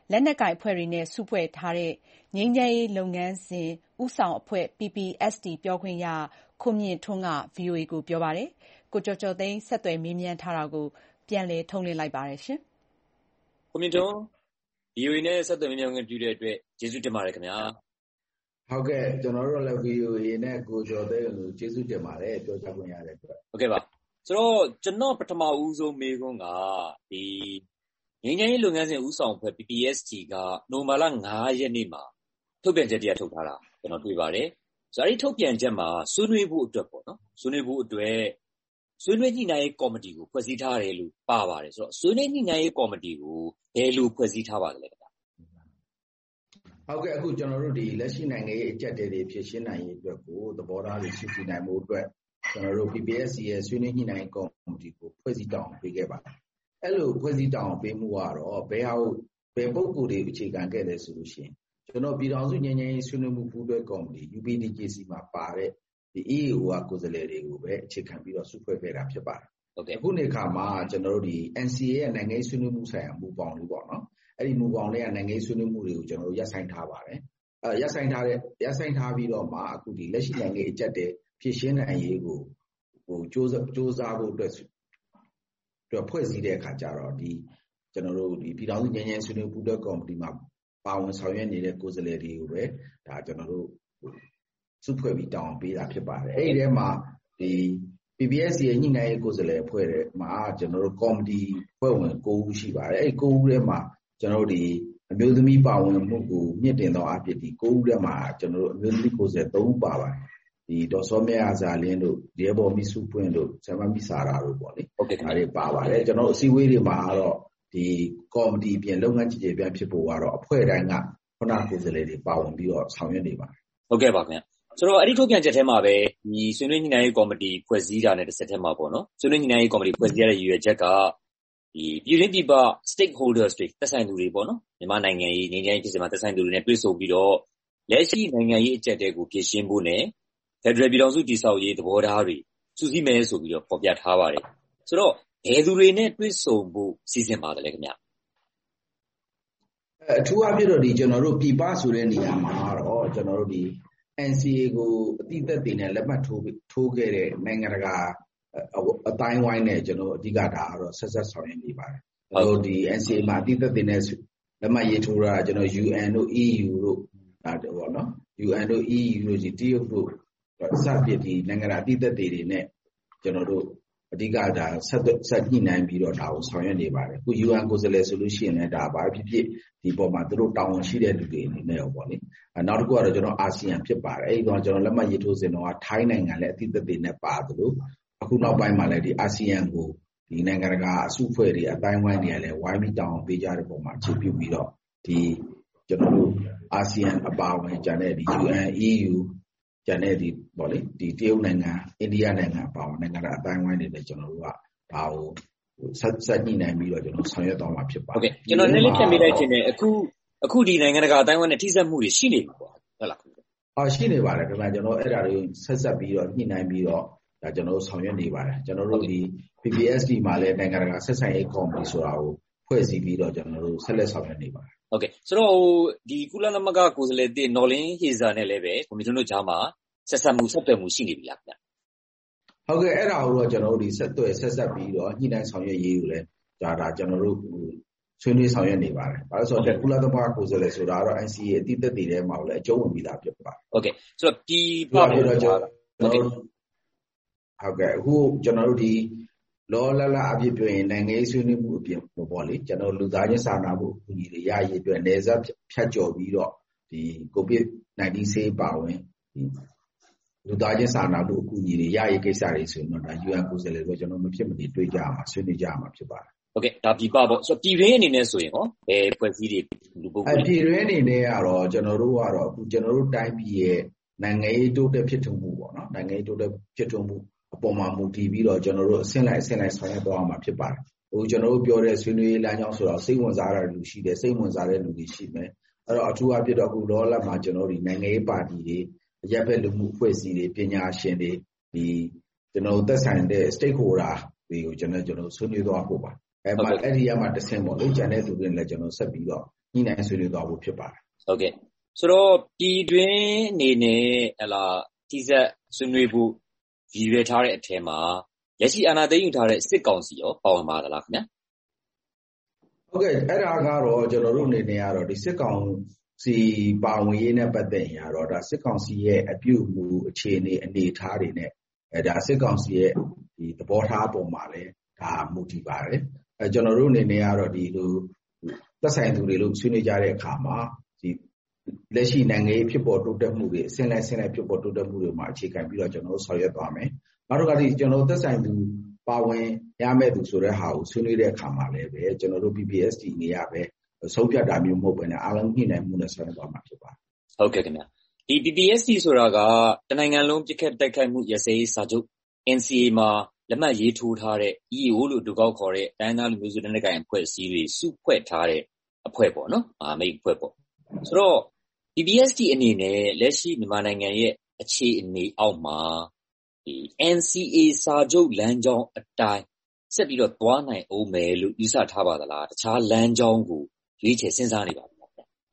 လက်နက်ကိုင်အဖွဲ့တွေနဲ့စုဖွဲ့ထားတဲ့ငြိမ်းချမ်းရေးလုပ်ငန်းစဉ်ဦးဆောင်အဖွဲ့ ပီ ပီ အက်စ် တီ ပြောခွင့်ရခွန်မြင့်ထွန်းက ဗွီအိုအေကိုပြောပါတယ်။ ကိုကျော်ကျော်သိန်းဆက်သွယ်မေးမြန်းထားတာကိုပြန်လည်ထုတ်လွှင့်လိုက်ပါတယ်။ကိုမြင့်ထွန်း ဗွီအိုအေနဲ့ဆက်သွယ်မေးမြန်းခွင့်ပြုတဲ့အတွက်ကျေးဇူးတင်ပါတယ်ခင်ဗျာ။ဟုတ်ကဲ့ကျွန်တော်တို့လည်း ဗွီအိုအေနဲ့ကိုကျော်သိန်းကိုကျေးဇူးတင်ပါတယ်ပြောကြားခွင့်ရတဲ့အတွက်။ဟုတ်ကဲ့ပါ။ဆိုတော့ကျွန်တော်ပထမဦးဆုံးမေးခွန်းကဒီငြိမ်းချမ်းရေးလုပ်ငန်းစဉ်ဦးဆောင်အဖွဲ့ ပီ ပီ အက်စ် တီ ကနိုဝင်ဘာလ၅ရက်နေ့မှာထုတ်ပြန်ချက်တရားထုတ်ထားတာကျွန်တော်တွေ့ပါတယ်။ဆိုတော့အဲဒီထုတ်ပြန်ချက်မှာဆွေးနွေးဖို့အတွက်ပေါ့နော်။ဆွေးနွေးဖို့အတွက်ဆွေးနွေးညှိနှိုင်းရေးကော်မတီကိုဖွဲ့စည်းထားတယ်လို့ပါပါတယ်။ဆိုတော့ဆွေးနွေးညှိနှိုင်းရေးကော်မတီကိုဘယ်လိုဖွဲ့စည်းထားပါသလဲခင်ဗျာ။ဟုတ်ကဲ့အခုကျွန်တော်တို့ဒီလက်ရှိနိုင်ငံရေးအကြက်တွေဖြည့်ရှင်းနိုင်ရေးအတွက်ကိုသဘောထားတွေရှိရှိနိုင်မှုအတွက်ကျွန်တော်တို့ ပီ ပီ အက်စ် စီ ရဲ့ဆွေးနွေးညှိနှိုင်းရေးကော်မတီကိုဖွဲ့စည်းတောင်းပေးခဲ့ပါတယ်။အဲ့လိုဖွဲ့စည်းတောင်းပေးမှုကတော့ဘယ်ဟာဘယ်ပုဂ္ဂိုလ်တွေအခြေခံခဲ့တယ်ဆိုလို့ရှိရင်ကျွန်တော်ပြည်ထောင်စုငြိမ်းချမ်းရေးဆွေးနွေးမှုပူးတွဲကော်မတီ ယူ ပီ ဒီ ဂျေ စီ မှာပါတဲ့ဒီ အီ အေ အို ကကိုယ်စားလှယ်တွေကိုပဲအခြေခံပြီးတော့စုဖွဲ့ခဲ့တာဖြစ်ပါတယ်။ဟုတ်ကဲ့အခုနေခါမှာကျွန်တော်တို့ဒီ အန် စီ အေ ရဲ့နိုင်ငံရေးဆွေးနွေးမှုဆိုင်ရာမူပေါင်းလေးပေါ့နော်။အဲ့ဒီမူပေါင်းလေးကနိုင်ငံရေးဆွေးနွေးမှုတွေကိုကျွန်တော်တို့ရပ်ဆိုင်းထားပါတယ်။အဲရပ်ဆိုင်းထားတဲ့ရပ်ဆိုင်းထားပြီးတော့မှအခုဒီလက်ရှိနိုင်ငံရေးအကြက်တွေဖြည့်ရှင်းနိုင်ရေးကိုဟိုစ조사စ조사ဖို့အတွက်အတွက်ဖွဲ့စည်းတဲ့အခါကျတော့ဒီကျွန်တော်တို့ဒီပြည်ထောင်စုငြိမ်းချမ်းရေးဆွေးနွေးပူးတွဲကော်မတီမှာပါဝင်ဆောင်ရွက်နေတဲ့ကိုယ်စားလှယ်တွေကိုပဲဒါကျွန်တော်တို့စုဖွဲ့ပြီးတောင်းပေးတာဖြစ်ပါတယ်အဲ့ဒီထဲမှာဒီ ပီ ပီ အက်စ် ရဲ့ညှိနှိုင်းရေးကိုယ်စားလှယ်အဖွဲ့တွေမှာကျွန်တော်တို့ကော်မတီဖွဲ့ဝင်၉ဦးရှိပါတယ်အဲ့ဒီ၉ဦးထဲမှာကျွန်တော်တို့ဒီအမျိုးသမီးပါဝင်မှုကိုမြင့်တင်သောအဖြစ်ဒီ၉ဦးထဲမှာကျွန်တော်တို့အမျိုးသမီးကိုယ်စားလှယ်၃ဦးပါပါတယ်ဒီဒေါ်စောမြရာဇာလင်းတို့ရဲဘော်မိစုပွင့်တို့ဆမ်မမိစာရာတို့ပေါ့လေဟုတ်ကဲ့ဒါတွေပါပါတယ်ကျွန်တော်တို့အစည်းအဝေးတွေမှာတော့ဒီကော်မတီပြင်လုပ်ငန်းကြီးကြီးပြန်ဖြစ်ဖို့ကတော့အဖွဲ့တိုင်းကခုနကိုယ်စားလှယ်တွေပါဝင်ပြီးတော့ဆောင်ရွက်နေပါတယ်ဟုတ်ကဲ့ပါခင်ဗျဆိုတော့အဲ့ဒီထုတ်ပြန်ချက်ထဲမှာပဲဒီဆွေးနွေးညှိနှိုင်းရေးကော်မတီဖွဲ့စည်းတာနဲ့တစ်ဆက်တည်းမှာပေါ့နော်ဆွေးနွေးညှိနှိုင်းရေးကော်မတီဖွဲ့စည်းရတဲ့ရည်ရွယ်ချက်ကဒီပြည်တွင်းပြည်ပ stakeholders တွေသက်ဆိုင်သူတွေပေါ့နော်မြန်မာနိုင်ငံရေးငြိမ်းချမ်းရေးဖြစ်စဉ်မှာသက်ဆိုင်သူတွေနဲ့တွေ့ဆုံပြီးတော့လက်ရှိနိုင်ငံရေးအကြက်တွေကိုဖြည့်ရှင်းဖို့နဲ့ဖက်ဒရယ်ပြည်ထောင်စုတည်ဆောက်ရေးသဘောထားတွေစုစည်းမယ်ဆိုပြီးတော့ဖော်ပြထားပါတယ်ဆိုတော့ဘယ်သူတွေနဲ့တွေ့ဆုံဖို့စီစဉ်ပါတယ်လဲခင်ဗျအထူးအဖြစ်တော့ဒီကျွန်တော်တို့ပြည်ပဆိုတဲ့နေရာမှာတော့ကျွန်တော်တို့ဒီ အန် စီ အေ ကိုအတိအသက်တွေနဲ့လက်မှတ်ထိုးထိုးခဲ့တဲ့နိုင်ငံတကာအတိုင်းဝိုင်းနဲ့ကျွန်တော်အဓိကဒါကတော့ဆက်ဆက်ဆောင်ရွက်နေပါတယ်။ကျွန်တော်ဒီ အန် စီ အေ မှာအတိအသက်တွေနဲ့လက်မှတ်ရေးထိုးတာကျွန်တော် ယူ အန် တို့ အီ ယူ တို့ဒါပေါ့နော်။ ယူ အန် တို့ အီ ယူ တို့ဒီတရုတ်တို့စသဖြင့်ဒီနိုင်ငံတကာအတိအသက်တွေနဲ့ကျွန်တော်တို့အဓိကဒါဆက်ဆက်ညှိနှိုင်းပြီးတော့ဒါကိုဆောင်ရွက်နေပါတယ်အခု ယူ အန် ကိုယ်စားလှယ်ဆိုလို့ရှိရင်လည်းဒါဘာဖြစ်ဖြစ်ဒီပေါ်မှာသူတို့တောင်းဝန်ရှိတဲ့လူတွေအနေနဲ့ပေါ့လေနောက်တစ်ခုကတော့ကျွန်တော်အာဆီယံဖြစ်ပါတယ်အဲဒီတော့ကျွန်တော်လက်မှတ်ရေးထိုးစင်တော့ထိုင်းနိုင်ငံလည်းအတိအသက်တွေနဲ့ပါသလိုအခုနောက်ပိုင်းမှာလည်းဒီအာဆီယံကိုဒီနိုင်ငံတကာအစုအဖွဲ့တွေအတိုင်းဝိုင်းတွေလည်းဝိုင်းပြီးတောင်းပေးကြတဲ့ပုံမှာအခြေပြုပြီးတော့ဒီကျွန်တော်တို့အာဆီယံအပါအဝင်ကျန်တဲ့ဒီ ယူ အန် အီ ယူကျန်တဲ့ဒီပေါ့လေဒီတရုတ်နိုင်ငံအိန္ဒိယနိုင်ငံအပါအဝင်နိုင်ငံတကာအတိုင်းဝိုင်းတွေလည်းကျွန်တော်တို့ကဒါကိုဆက်ဆက်ညှိနှိုင်းပြီးတော့ကျွန်တော်ဆောင်ရွက်သွားမှာဖြစ်ပါတယ်ဟုတ်ကဲ့ကျွန်တော်နည်းနည်းဖြတ်မိလိုက်ခြင်းနဲ့အခုအခုဒီနိုင်ငံတကာအတိုင်းဝိုင်းနဲ့ထိစပ်မှုတွေရှိနေပြီပေါ့ဟုတ်လားအော်ရှိနေပါတယ်ခင်ဗျာကျွန်တော်အဲ့ဒါတွေဆက်ဆက်ပြီးတော့ညှိနှိုင်းပြီးတော့ဒါကျွန်တော်တို့ဆောင်ရွက်နေပါတယ်ကျွန်တော်တို့ဒီ ပီ ပီ အက်စ် တီ မှာလည်းနိုင်ငံတကာဆက်ဆံရေးကော်မတီဆိုတာကိုဖွဲ့စည်းပြီးတော့ကျွန်တော်တို့ဆက်လက်ဆောင်ရွက်နေပါတယ်ဟုတ်ကဲ့ဆိုတော့ဒီကုလသမဂ္ဂကိုယ်စားလှယ်တင်နော်လင်းဟေဇာနဲ့လည်းပဲကွန်မရှင်တို့ကြားမှာဆက်ဆက်မှုဆက်သွယ်မှုရှိနေပြီလားခင်ဗျဟုတ်ကဲ့အဲ့ဒါကိုတော့ကျွန်တော်တို့ဒီဆက်သွယ်ဆက်ဆက်ပြီးတော့ညှိနှိုင်းဆောင်ရွက်ရေးကိုလည်းဒါဒါကျွန်တော်တို့ဆွေးနွေးဆောင်ရွက်နေပါတယ်။ဘာလို့ဆိုတော့ကုလသမဂ္ဂကိုယ်စားလှယ်ဆိုတာကတော့ အန် စီ အေ အတိအသက်တွေထဲမှာလည်းအကျုံးဝင်ပြီးသားဖြစ်ပါတယ်။ဟုတ်ကဲ့ဆိုတော့ဒီပေါ့တော့ကျွန်တော်ဟုတ်ကဲ့အခုကျွန်တော်တို့ဒီလောလလအဖြစ်ပြောရင်နိုင်ငံရေးဆွေးနွေးမှုအပြင်ပေါ့လေကျွန်တော်လူသားချင်းစာနာမှုအကူအညီတွေရရေးအတွက်နေဆက်ဖြတ်ကျော်ပြီးတော့ဒီကိုဗစ်နာင်းတီးဆေးပါဝင်ဒီလူသားချင်းစာနာမှုအကူအညီတွေရရေးကိစ္စတွေဆိုရင်တော့ဒါ ယူ အန် ကိုယ်စားလှယ်ဆိုကျွန်တော်မဖြစ်မနေတွေ့ကြရမှာဆွေးနွေးကြရမှာဖြစ်ပါတယ်ဟုတ်ကဲ့ဒါပြပပေါ့ဆိုတော့ပြည်ရင်းအနေနဲ့ဆိုရင်ဟောဘယ်ဖွဲ့စည်းတွေလူပုဂ္ဂိုလ်ပြည်ရင်းအနေနဲ့ကတော့ကျွန်တော်တို့ကတော့အခုကျွန်တော်တို့တိုင်းပြည်ရဲ့နိုင်ငံရေးတိုးတက်ဖြစ်ထွန်းမှုပေါ့နော်နိုင်ငံရေးတိုးတက်ဖြစ်ထွန်းမှုအပေါ်မှာမူတည်ပြီးတော့ကျွန်တော်တို့အဆင့်လိုက်အဆင့်လိုက်ဆောင်ရွက်သွားမှာဖြစ်ပါတယ်ဟိုကျွန်တော်တို့ပြောတဲ့ဆွေးနွေးလမ်းကြောင်းဆိုတော့စိတ်ဝင်စားတဲ့လူရှိတယ်စိတ်ဝင်စားတဲ့လူတွေရှိမယ်အဲ့တော့အထူးအဖြစ်တော့အခုလောလတ်မှာကျွန်တော်တို့ဒီနိုင်ငံရေးပါတီတွေအရက်ဘက်လူမှုအဖွဲ့အစည်းတွေပညာရှင်တွေဒီကျွန်တော်သက်ဆိုင်တဲ့ stakeholder တွေကိုကျွန်တော်ကျွန်တော်ဆွေးနွေးသွားဖို့ပါအဲ့မှာအဲ့ဒီရမှာတဆင့်ပေါ့လေကျန်တဲ့သူတွေလည်းကျွန်တော်ဆက်ပြီးတော့ညှိနှိုင်းဆွေးနွေးသွားဖို့ဖြစ်ပါတယ်ဟုတ်ကဲ့ဆိုတော့ပြည်တွင်းအနေနဲ့ဟလာတိစက်ဆွေးနွေးဖို့ရည်ရွယ်ထားတဲ့အထက်မှာလက်ရှိအာဏာသိမ်းယူထားတဲ့စစ်ကောင်စီရောပါဝင်ပါသလားခင်ဗျာဟုတ်ကဲ့အဲ့ဒါကတော့ကျွန်တော်တို့အနေနဲ့ကတော့ဒီစစ်ကောင်စီပါဝင်ရေးနဲ့ပတ်သက်ရင်တော့ဒါစစ်ကောင်စီရဲ့အပြုအမူအခြေအနေအနေအထားတွေနဲ့အဲဒါစစ်ကောင်စီရဲ့ဒီသဘောထားပုံမှာလည်းဒါမူတည်ပါတယ်အဲကျွန်တော်တို့အနေနဲ့ကတော့ဒီလိုသက်ဆိုင်သူတွေလို့ဆွေးနွေးကြတဲ့အခါမှာဒီလက်ရှိနိုင်ငံရေးဖြစ်ပေါ်တိုးတက်မှုတွေအဆင့်လိုက်ဆင့်လိုက်ဖြစ်ပေါ်တိုးတက်မှုတွေမှာအခြေခံပြီးတော့ကျွန်တော်တို့ဆောင်ရွက်သွားမယ်နောက်တစ်ခါဒီကျွန်တော်သက်ဆိုင်သူပါဝင်ရမယ့်သူဆိုတဲ့ဟာကိုဆွေးနွေးတဲ့အခါမှာလည်းပဲကျွန်တော်တို့ P P S D နေရပဲဆုံးဖြတ်တာမျိုးမဟုတ်ဘဲနဲ့အားလုံးညှိနှိုင်းမှုနဲ့ဆောင်ရွက်သွားမှာဖြစ်ပါတယ်ဟုတ်ကဲ့ခင်ဗျာဒီ P P S D ဆိုတာကတနိုင်ငံလုံးပြစ်ခတ်တိုက်ခိုက်မှုရစဲစာချုပ် N C A မှာလက်မှတ်ရေးထိုးထားတဲ့ E A O လို့တူကောက်ခေါ်တဲ့တိုင်းသားလူမျိုးစုလက်နက်ကိုင်အဖွဲ့အစည်းတွေစုဖွဲ့ထားတဲ့အဖွဲ့ပေါ့နော်အာမိတ်အဖွဲ့ပေါ့ဆိုတော့ P P S D အနေနဲ့လက်ရှိမြန်မာနိုင်ငံရဲ့အခြေအနေအောက်မှာဒီ N C A စာချုပ်လမ်းကြောင်းအတိုင်းဆက်ပြီးတော့သွားနိုင်အောင်မယ်လို့ယူဆထားပါသလားတခြားလမ်းကြောင်းကိုရွေးချယ်စဉ်းစားနေပါလား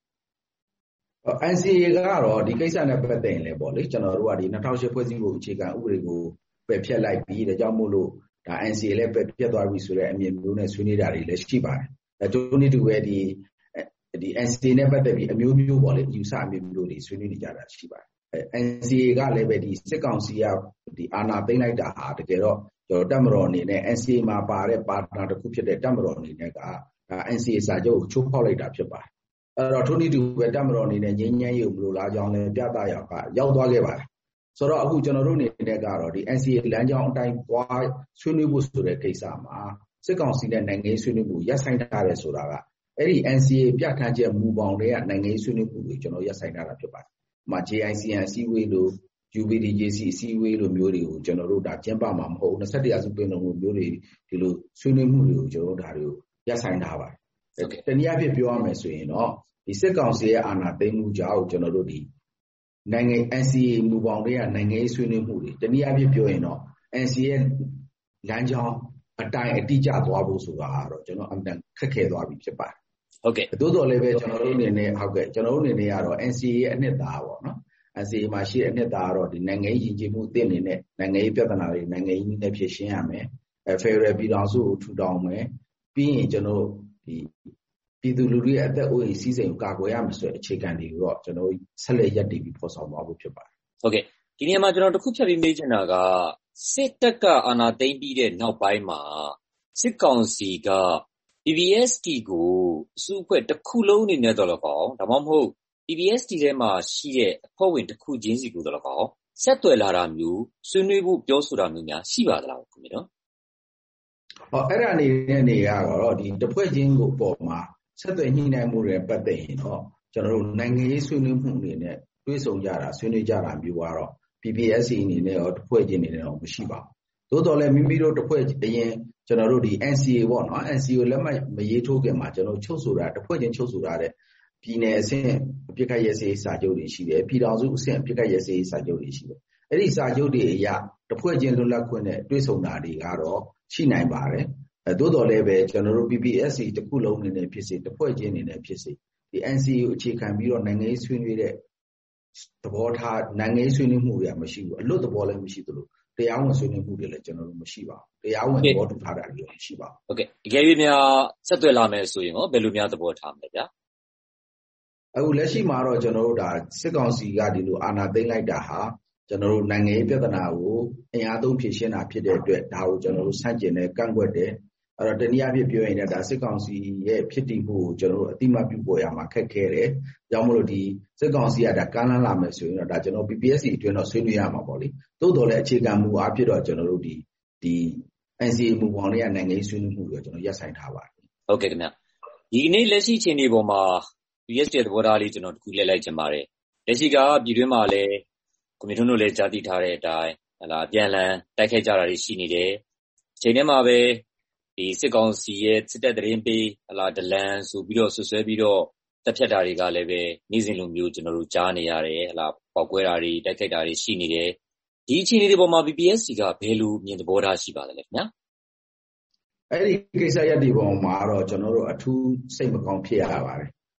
N C A ကတော့ဒီကိစ္စနဲ့ပတ်သက်ရင်လည်းပေါ့လေကျွန်တော်တို့ကဒီ၂၀၀၈ဖွဲ့စည်းပုံအခြေခံဥပဒေကိုပယ်ဖျက်လိုက်ပြီးဒါကြောင့်မို့လို့ဒါ N C A လည်းပယ်ဖျက်သွားပြီဆိုတဲ့အမြင်မျိုးနဲ့ဆွေးနွေးတာတွေလည်းရှိပါတယ်အဲတို့နေ့တူပဲဒီဒီ N C A နဲ့ပတ်သက်ပြီးအမျိုးမျိုးပေါ့လေယူဆအမျိုးမျိုးတွေဆွေးနွေးနေကြတာရှိပါတယ်အဲ N C A ကလည်းပဲဒီစစ်ကောင်စီကဒီအာဏာသိမ်းလိုက်တာဟာတကယ်တော့ကျွန်တော်တပ်မတော်အနေနဲ့ N C A မှာပါတဲ့ပါတာတစ်ခုဖြစ်တဲ့တပ်မတော်အနေနဲ့ကဒါ N C A စာချုပ်ကိုချိုးဖောက်လိုက်တာဖြစ်ပါတယ်အဲ့တော့ထိုနည်းတူပဲတပ်မတော်အနေနဲ့ငြိမ်းချမ်းရေးကိုမလိုလားကြောင်းလည်းပြသရောက်ကရောက်သွားခဲ့ပါတယ်ဆိုတော့အခုကျွန်တော်တို့အနေနဲ့ကတော့ဒီ N C A လမ်းကြောင်းအတိုင်းသွားဆွေးနွေးဖို့ဆိုတဲ့ကိစ္စမှာစစ်ကောင်စီနဲ့နိုင်ငံရေးဆွေးနွေးမှုရပ်ဆိုင်ထားတယ်ဆိုတာကအဲ့ဒီ N C A ပြဋ္ဌာန်းချက်မူပေါင်းတွေကနိုင်ငံရေးဆွေးနွေးမှုတွေကျွန်တော်ရပ်ဆိုင်ထားတာဖြစ်ပါတယ်။မှာ J I C N အစည်းအဝေးလို့ U P D J C အစည်းအဝေးလိုမျိုးတွေကိုကျွန်တော်တို့ဒါကျင်းပမှာမဟုတ်ဘူး၂၁ရာစုပင်လုံလိုမျိုးတွေဒီလိုဆွေးနွေးမှုတွေကိုကျွန်တော်တို့ဒါတွေကိုရပ်ဆိုင်ထားပါတယ်။တနည်းအားဖြင့်ပြောရမယ်ဆိုရင်တော့ဒီစစ်ကောင်စီရဲ့အာဏာသိမ်းမှုကြောင့်ကျွန်တော်တို့ဒီနိုင်ငံ N C A မူပေါင်းတွေကနိုင်ငံရေးဆွေးနွေးမှုတွေတနည်းအားဖြင့်ပြောရင်တော့ N C A ရဲ့လမ်းကြောင်းအတိုင်းအတိအကျသွားဖို့ဆိုတာကတော့ကျွန်တော်အမှန်ခက်ခဲသွားပြီဖြစ်ပါတယ်ဟုတ်ကဲ့သို့တော်လည်းပဲကျွန်တော်တို့အနေနဲ့ဟုတ်ကဲ့ကျွန်တော်တို့အနေနဲ့ကတော့ N C A ရဲ့အနှစ်သာရပေါ့နော် N C A မှာရှိတဲ့အနှစ်သာရတော့ဒီနိုင်ငံရေးယဉ်ကျေးမှုအသစ်အနေနဲ့နိုင်ငံရေးပြဿနာတွေနိုင်ငံရေးနဲ့ဖြေရှင်းရမယ်အဲ Federal ပြည်ထောင်စုကိုထူထောင်မယ်ပြီးရင်ကျွန်တော်ဒီပြည်သူလူထုရဲ့အသက်အိုးအိမ်စီးစိမ်ကိုကာကွယ်ရမယ်ဆိုတဲ့အခြေခံတွေကိုတော့ကျွန်တော်ဆက်လက်ရပ်တည်ပြီးဖော်ဆောင်သွားဖို့ဖြစ်ပါတယ်ဟုတ်ကဲ့ဒီနေရာမှာကျွန်တော်တစ်ခုဖြတ်ပြီးမေးချင်တာကစစ်တပ်ကအာဏာသိမ်းပြီးတဲ့နောက်ပိုင်းမှာစစ်ကောင်စီက P P S D ကိုအစုအဖွဲ့တစ်ခုလုံးအနေနဲ့တော့လကောဒါမှမဟုတ် P P S D ထဲမှာရှိတဲ့အဖွဲ့ဝင်တစ်ခုချင်းစီကိုတော့လကောဆက်သွယ်လာတာမျိုးဆွေးနွေးဖို့ပြောဆိုတာမျိုးများရှိပါသလားခင်ဗျာနော်ဟောအဲ့ဒါအနေနဲ့နေရတော့ဒီတစ်ဖွဲ့ချင်းကိုပေါ်မှာဆက်သွယ်ညှိနှိုင်းမှုတွေပတ်သက်ရင်တော့ကျွန်တော်တို့နိုင်ငံရေးဆွေးနွေးမှုအနေနဲ့တွဲဆုံကြတာဆွေးနွေးကြတာမျိုးကတော့ P P S D အနေနဲ့ရောတစ်ဖွဲ့ချင်းအနေနဲ့တော့မရှိပါဘူးသို့တော်လည်းမိမိတို့တစ်ဖွဲ့အရင်ကျွန်တော်တို့ဒီ N C A ပေါ့နော် N C A ကိုလက်မှတ်မရေးထိုးခင်မှာကျွန်တော်ချုပ်ဆိုတာတစ်ဖွဲ့ချင်းချုပ်ဆိုတာတဲ့ပြည်နယ်အဆင့်အပြစ်ခတ်ရဲစည်းစာချုပ်တွေရှိတယ်ပြည်ထောင်စုအဆင့်အပြစ်ခတ်ရဲစည်းစာချုပ်တွေရှိတယ်အဲ့ဒီစာချုပ်တွေအရတစ်ဖွဲ့ချင်းလွတ်လပ်ခွင့်နဲ့တွဲဆုံတာတွေကတော့ရှိနိုင်ပါတယ်အဲသို့တော်လည်းပဲကျွန်တော်တို့ P P S D တစ်ခုလုံးအနေနဲ့ဖြစ်စေတစ်ဖွဲ့ချင်းအနေနဲ့ဖြစ်စေဒီ N C A ကိုအခြေခံပြီးတော့နိုင်ငံရေးဆွေးနွေးတဲ့သဘောထားနိုင်ငံရေးဆွေးနွေးမှုတွေကမရှိဘူးအလွတ်သဘောလည်းမရှိသလိုတရားဝင်ဆွေးနွေးမှုတွေလည်းကျွန်တော်တို့မရှိပါဘူးတရားဝင်သဘောတူထားတာတွေလည်းမရှိပါဘူးဟုတ်ကဲ့တကယ်၍များဆက်သွယ်လာမယ်ဆိုရင်ရောဘယ်လိုများသဘောထားမလဲဗျာအခုလက်ရှိမှာတော့ကျွန်တော်တို့ဒါစစ်ကောင်စီကဒီလိုအာဏာသိမ်းလိုက်တာဟာကျွန်တော်တို့နိုင်ငံရေးပြဿနာကိုအင်အားသုံးဖြေရှင်းတာဖြစ်တဲ့အတွက်ဒါကိုကျွန်တော်တို့ဆန့်ကျင်တယ်ကန့်ကွက်တယ်အဲ့တော့တနည်းအားဖြင့်ပြောရင်လည်းဒါစစ်ကောင်စီရဲ့ဖြစ်တည်မှုကိုကျွန်တော်တို့အတိမတ်ပြုပေါ်ရမှာခက်ခဲတယ်။ကြောင့်မလို့ဒီစစ်ကောင်စီကဒါကမ်းလှမ်းလာမယ်ဆိုရင်တော့ဒါကျွန်တော် P P S D အတွင်းတော့ဆွေးနွေးရမှာပေါ့လေ။သို့တော်လည်းအခြေခံမူအားဖြင့်တော့ကျွန်တော်တို့ဒီဒီ N C A မူပေါင်းတွေကနိုင်ငံရေးဆွေးနွေးမှုတွေကျွန်တော်ရပ်ဆိုင်ထားပါတယ်။ဟုတ်ကဲ့ခင်ဗျ။ဒီနေ့လက်ရှိအခြေအနေပေါ်မှာ P P S D သဘောထားလေးကျွန်တော်တခုလက်လိုက်ချင်ပါတယ်။လက်ရှိကပြည်တွင်းမှာလည်းကွန်မြူနတီတို့လည်းကြားသိထားတဲ့အတိုင်းဟလာပြန်လည်တိုက်ခိုက်ကြတာတွေရှိနေတယ်။အချိန်ထဲမှာပဲဒီစစ်ကောင်စီရဲ့စစ်တပ်တရင်ပေးဟလာဒလန်ဆိုပြီးတော့ဆွဆွဲပြီးတော့တပ်ဖြတ်တာတွေကလည်းပဲနေ့စဉ်လိုမျိုးကျွန်တော်တို့ကြားနေရတယ်ဟလာပေါက်ကွဲတာတွေတိုက်ခိုက်တာတွေရှိနေတယ်ဒီအခြေအနေတွေပေါ်မှာ P P S D ကဘယ်လိုမြင်သဘောထားရှိပါသလဲခင်ဗျာအဲ့ဒီကိစ္စရပ်ဒီပေါ်မှာတော့ကျွန်တော်တို့အထူးစိတ်မကောင်းဖြစ်ရပါတယ်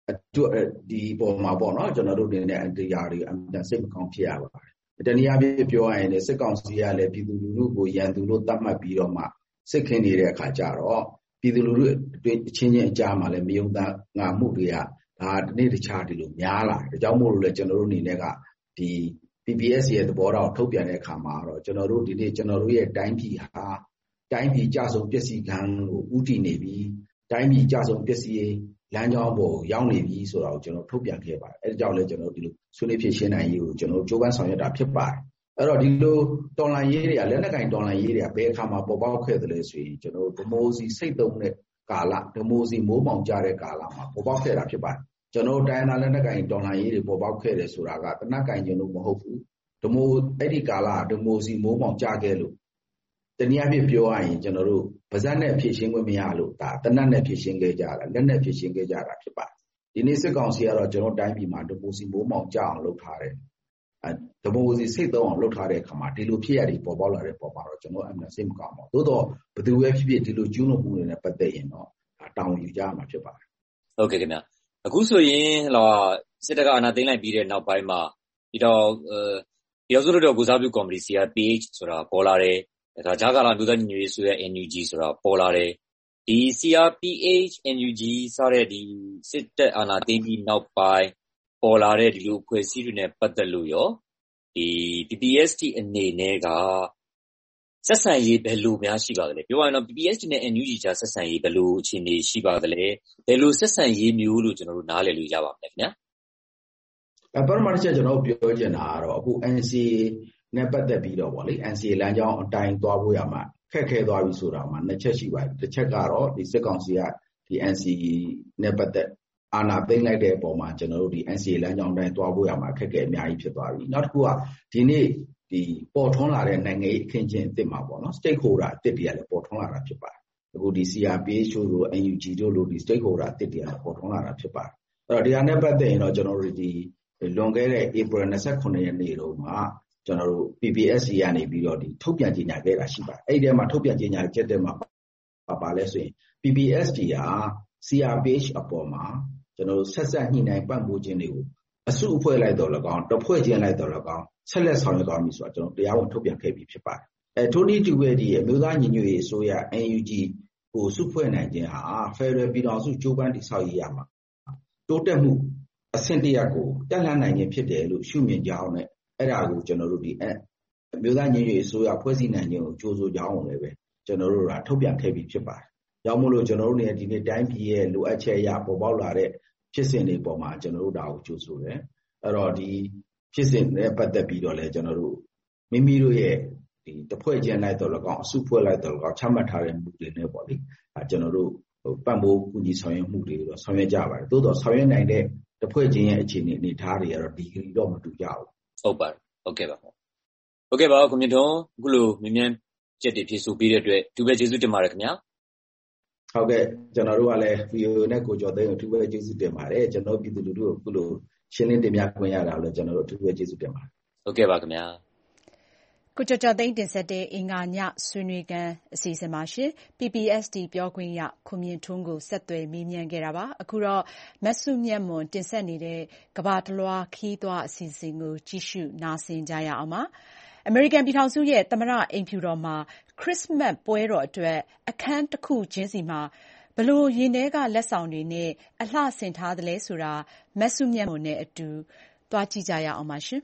ဒီပေါ်မှာပေါ့နော်ကျွန်တော်တို့နေနဲ့တရားတွေအမှန်စိတ်မကောင်းဖြစ်ရပါတယ်တနည်းအားဖြင့်ပြောရရင်စစ်ကောင်စီကလည်းပြည်သူလူထုကိုရန်သူလို့သတ်မှတ်ပြီးတော့မှစစ်ခင်းနေတဲ့အခါကျတော့ပြည်သူလူထုအတွင်းအချင်းချင်းအကြားမှာလည်းမယုံသားငါမှုတွေကဒါဒီနေ့တခြားဒီလိုများလာတယ်ဒါကြောင့်မို့လို့လည်းကျွန်တော်တို့အနေနဲ့ကဒီ P P S ရဲ့သဘောထားထုတ်ပြန်တဲ့အခါမှာတော့ကျွန်တော်တို့ဒီနေ့ကျွန်တော်တို့ရဲ့တိုင်းပြည်ဟာတိုင်းပြည်ကြဆုံပျက်စီးခံကိုဥတည်နေပြီးတိုင်းပြည်ကြဆုံပျက်စီးလမ်းကြောင်းပေါ်ရောက်နေပြီဆိုတော့ကျွန်တော်ထုတ်ပြန်ခဲ့ပါတယ်အဲဒါကြောင့်လည်းကျွန်တော်ဒီလိုဆွေးနွေးဖြစ်ရှင်းနိုင်ရေးကိုကျွန်တော်ကြိုးပမ်းဆောင်ရွက်တာဖြစ်ပါတယ်အဲ့တော့ဒီလိုတော်လှန်ရေးတွေကလက်နက်ကင်တော်လှန်ရေးတွေကဘယ်အခါမှာပေါ်ပေါက်ခဲ့သလဲဆိုရင်ကျွန်တော်ဒီမိုစီစိတ်သုံးတဲ့ကာလဒီမိုစီမိုးမောင်ကြတဲ့ကာလမှာပေါ်ပေါက်ခဲ့တာဖြစ်ပါတယ်ကျွန်တော်တိုင်းသားလက်နက်ကင်တော်လှန်ရေးတွေပေါ်ပေါက်ခဲ့တယ်ဆိုတာကတနက်ကင်ကျွန်တော်မဟုတ်ဘူးဒီမိုအဲ့ဒီကာလဒီမိုစီမိုးမောင်ကြခဲ့လို့တနည်းအားဖြင့်ပြောရရင်ကျွန်တော်တို့ဗဇက်နဲ့ဖြည့်ရှင်းခွင့်မရလို့ဒါတနက်နဲ့ဖြည့်ရှင်းခဲ့ကြတာလက်နဲ့ဖြည့်ရှင်းခဲ့ကြတာဖြစ်ပါတယ်ဒီနေ့စစ်ကောင်စီကတော့ကျွန်တော်တိုင်းပြည်မှာဒီမိုစီမိုးမောင်ကြအောင်လုပ်ထားတယ်အဲဒီမိုစီစိတ်သုံးအောင်လုပ်ထားတဲ့အခါမှာဒီလိုဖြစ်ရတွေပေါ်ပေါက်လာတဲ့ပေါ်မှာတော့ကျွန်တော်အမှန်စိတ်မကောင်းပါဘူးသို့တော့ဘယ်သူပဲဖြစ်ဖြစ်ဒီလိုကျူးလွန်မှုတွေနဲ့ပတ်သက်ရင်တော့တောင်းယူကြမှာဖြစ်ပါတယ်ဟုတ်ကဲ့ခင်ဗျာအခုဆိုရင်ဟလာစစ်တပ်ကအာဏာသိမ်းလိုက်ပြီးတဲ့နောက်ပိုင်းမှာပြီးတော့အဲပြောဆိုလို့တော့ကိုစားပြုကော်မတီ C R P H ဆိုတာပေါ်လာတယ်ဒါကြားကာလမျိုးသားညီညွတ်ရေးဆိုတဲ့ N U G ဆိုတာပေါ်လာတယ်ဒီ C R P H N U G စတဲ့ဒီစစ်တပ်အာဏာသိမ်းပြီးနောက်ပိုင်းပေါ်လာတဲ့ဒီလိုအဖွဲ့အစည်းတွေနဲ့ပတ်သက်လို့ရောဒီ P P S T အနေနဲ့ကဆက်ဆံရေးဘယ်လိုများရှိပါသလဲပြောရရင်တော့ P P S T နဲ့ N U G ကြားဆက်ဆံရေးဘယ်လိုအခြေအနေရှိပါသလဲဘယ်လိုဆက်ဆံရေးမျိုးလို့ကျွန်တော်တို့နားလည်လို့ရပါမလဲခင်ဗျာအဲပထမတစ်ချက်ကျွန်တော်ပြောချင်တာကတော့အခု N C A နဲ့ပတ်သက်ပြီးတော့ဗောလေ N C A လမ်းကြောင်းအတိုင်းသွားဖို့ရမှာခက်ခဲသွားပြီဆိုတာမှာနှစ်ချက်ရှိပါတယ်တစ်ချက်ကတော့ဒီစစ်ကောင်စီကဒီ N C A နဲ့ပတ်သက်အာဏာသိမ်းလိုက်တဲ့အပေါ်မှာကျွန်တော်တို့ဒီ N C A လမ်းကြောင်းတိုင်းသွားဖို့ရမှာခက်ခဲအများကြီးဖြစ်သွားပြီနောက်တစ်ခုကဒီနေ့ဒီပေါ်ထွန်းလာတဲ့နိုင်ငံရေးအခင်းကျင်းအစ်စ်မှာပေါ့နော် stakeholder အစ်စ်တွေကလည်းပေါ်ထွန်းလာတာဖြစ်ပါတယ်အခုဒီ C R P H တို့ N U G တို့လိုဒီ stakeholder အစ်စ်တွေကလည်းပေါ်ထွန်းလာတာဖြစ်ပါတယ်အဲ့တော့ဒီဟာနဲ့ပတ်သက်ရင်တော့ကျွန်တော်တို့ဒီလွန်ခဲ့တဲ့ April ၂၉ ရက်နေ့တော့မှာကျွန်တော်တို့ P P S C ကနေပြီးတော့ဒီထုတ်ပြန်ကြေညာခဲ့တာရှိပါတယ်အဲ့ဒီထဲမှာထုတ်ပြန်ကြေညာချက်တဲ့မှာပါပါလဲဆိုရင် P P S T ဟာ C R P H အပေါ်မှာကျွန်တော်တို့ဆက်ဆက်ညှိနှိုင်းပံ့ပိုးခြင်းတွေကိုအစုအဖွဲ့လိုက်တော့၎င်းတစ်ဖွဲ့ချင်းလိုက်တော့၎င်းဆက်လက်ဆောင်ရွက်သွားမည်ဆိုတော့ကျွန်တော်တရားဝင်ထုတ်ပြန်ခဲ့ပြီးဖြစ်ပါတယ်အဲထိုနည်းတူပဲဒီအမျိုးသားညီညွတ်ရေးအစိုးရ N U G ကိုစုဖွဲ့နိုင်ခြင်းဟာ Federal ပြည်ထောင်စုကြိုးပမ်းတည်ဆောက်ရေးရမှာတိုးတက်မှုအဆင့်တရက်ကိုတက်လှမ်းနိုင်ခြင်းဖြစ်တယ်လို့ရှုမြင်ကြအောင်နဲ့အဲ့ဒါကိုကျွန်တော်တို့ဒီအမျိုးသားညီညွတ်ရေးအစိုးရဖွဲ့စည်းနိုင်ခြင်းကိုကြိုးဆိုကြအောင်လည်းပဲကျွန်တော်တို့ကထုတ်ပြန်ခဲ့ပြီးဖြစ်ပါတယ်။ကြောင့်မို့လို့ကျွန်တော်တို့နေဒီနေ့တိုင်းပြည်ရဲ့လိုအပ်ချက်အရပေါ်ပေါက်လာတဲ့ဖြစ်စဉ်တွေပေါ်မှာကျွန်တော်တို့ဒါကိုကြိုးဆိုတယ်။အဲ့တော့ဒီဖြစ်စဉ်နဲ့ပတ်သက်ပြီးတော့လည်းကျွန်တော်တို့မိမိတို့ရဲ့ဒီတစ်ဖွဲ့ချင်းလိုက်တော့၎င်းအစုဖွဲ့လိုက်တော့၎င်းချမှတ်ထားတဲ့မူတွေနဲ့ပေါ့လေ။အဲကျွန်တော်တို့ပံ့ပိုးကူညီဆောင်ရွက်မှုတွေတော့ဆောင်ရွက်ကြပါတယ်။သို့တော့ဆောင်ရွက်နိုင်တဲ့တစ်ဖွဲ့ချင်းရဲ့အခြေအနေအနေထားတွေကတော့ဒီဂရီတော့မတူကြဘူး။ဟုတ်ပါတယ်။ဟုတ်ကဲ့ပါ။ဟုတ်ကဲ့ပါကိုမြင့်ထွန်းအခုလိုမြင်မြန်ချက်တွေဖြည့်ဆို့ပေးတဲ့အတွက်သူပဲကျေးဇူးတင်ပါတယ်ခင်ဗျာဟုတ်ကဲ့ကျွန်တော်တို့ကလည်း ဗီအိုအေ နဲ့ကိုကျော်သိန်းကိုသူပဲကျေးဇူးတင်ပါတယ်ကျွန်တော်ပြည်သူလူထုကိုအခုလိုရှင်းလင်းတင်ပြခွင့်ရတာလည်းကျွန်တော်တို့သူပဲကျေးဇူးတင်ပါတယ်ဟုတ်ကဲ့ပါခင်ဗျာကိုကျော်ကျော်သိန်းတင်ဆက်တဲ့အင်္ဂါညဆွေးနွေးခန်းအစီအစဉ်မှာရှင် P P S T ပြောခွင့်ရခွန်မြင့်ထွန်းကိုဆက်သွယ်မေးမြန်းခဲ့တာပါအခုတော့မတ်စုမြတ်မွန်တင်ဆက်နေတဲ့ကဘာတလွားခီးသွွားအစီအစဉ်ကိုကြည့်ရှုနားဆင်ကြရအောင်ပါအမေရိကန်ပြည်ထောင်စုရဲ့သမ္မတအိမ်ဖြူတော်မှာခရစ်စမတ်ပွဲတော်အတွက်အခန်းတစ်ခုချင်းစီမှာဘလို့ရင်ထဲကလက်ဆောင်တွေနဲ့အလှဆင်ထားသလဲဆိုတာမတ်စုမြတ်မွန်နဲ့အတူသွားကြည့်ကြရအောင်ပါရှင်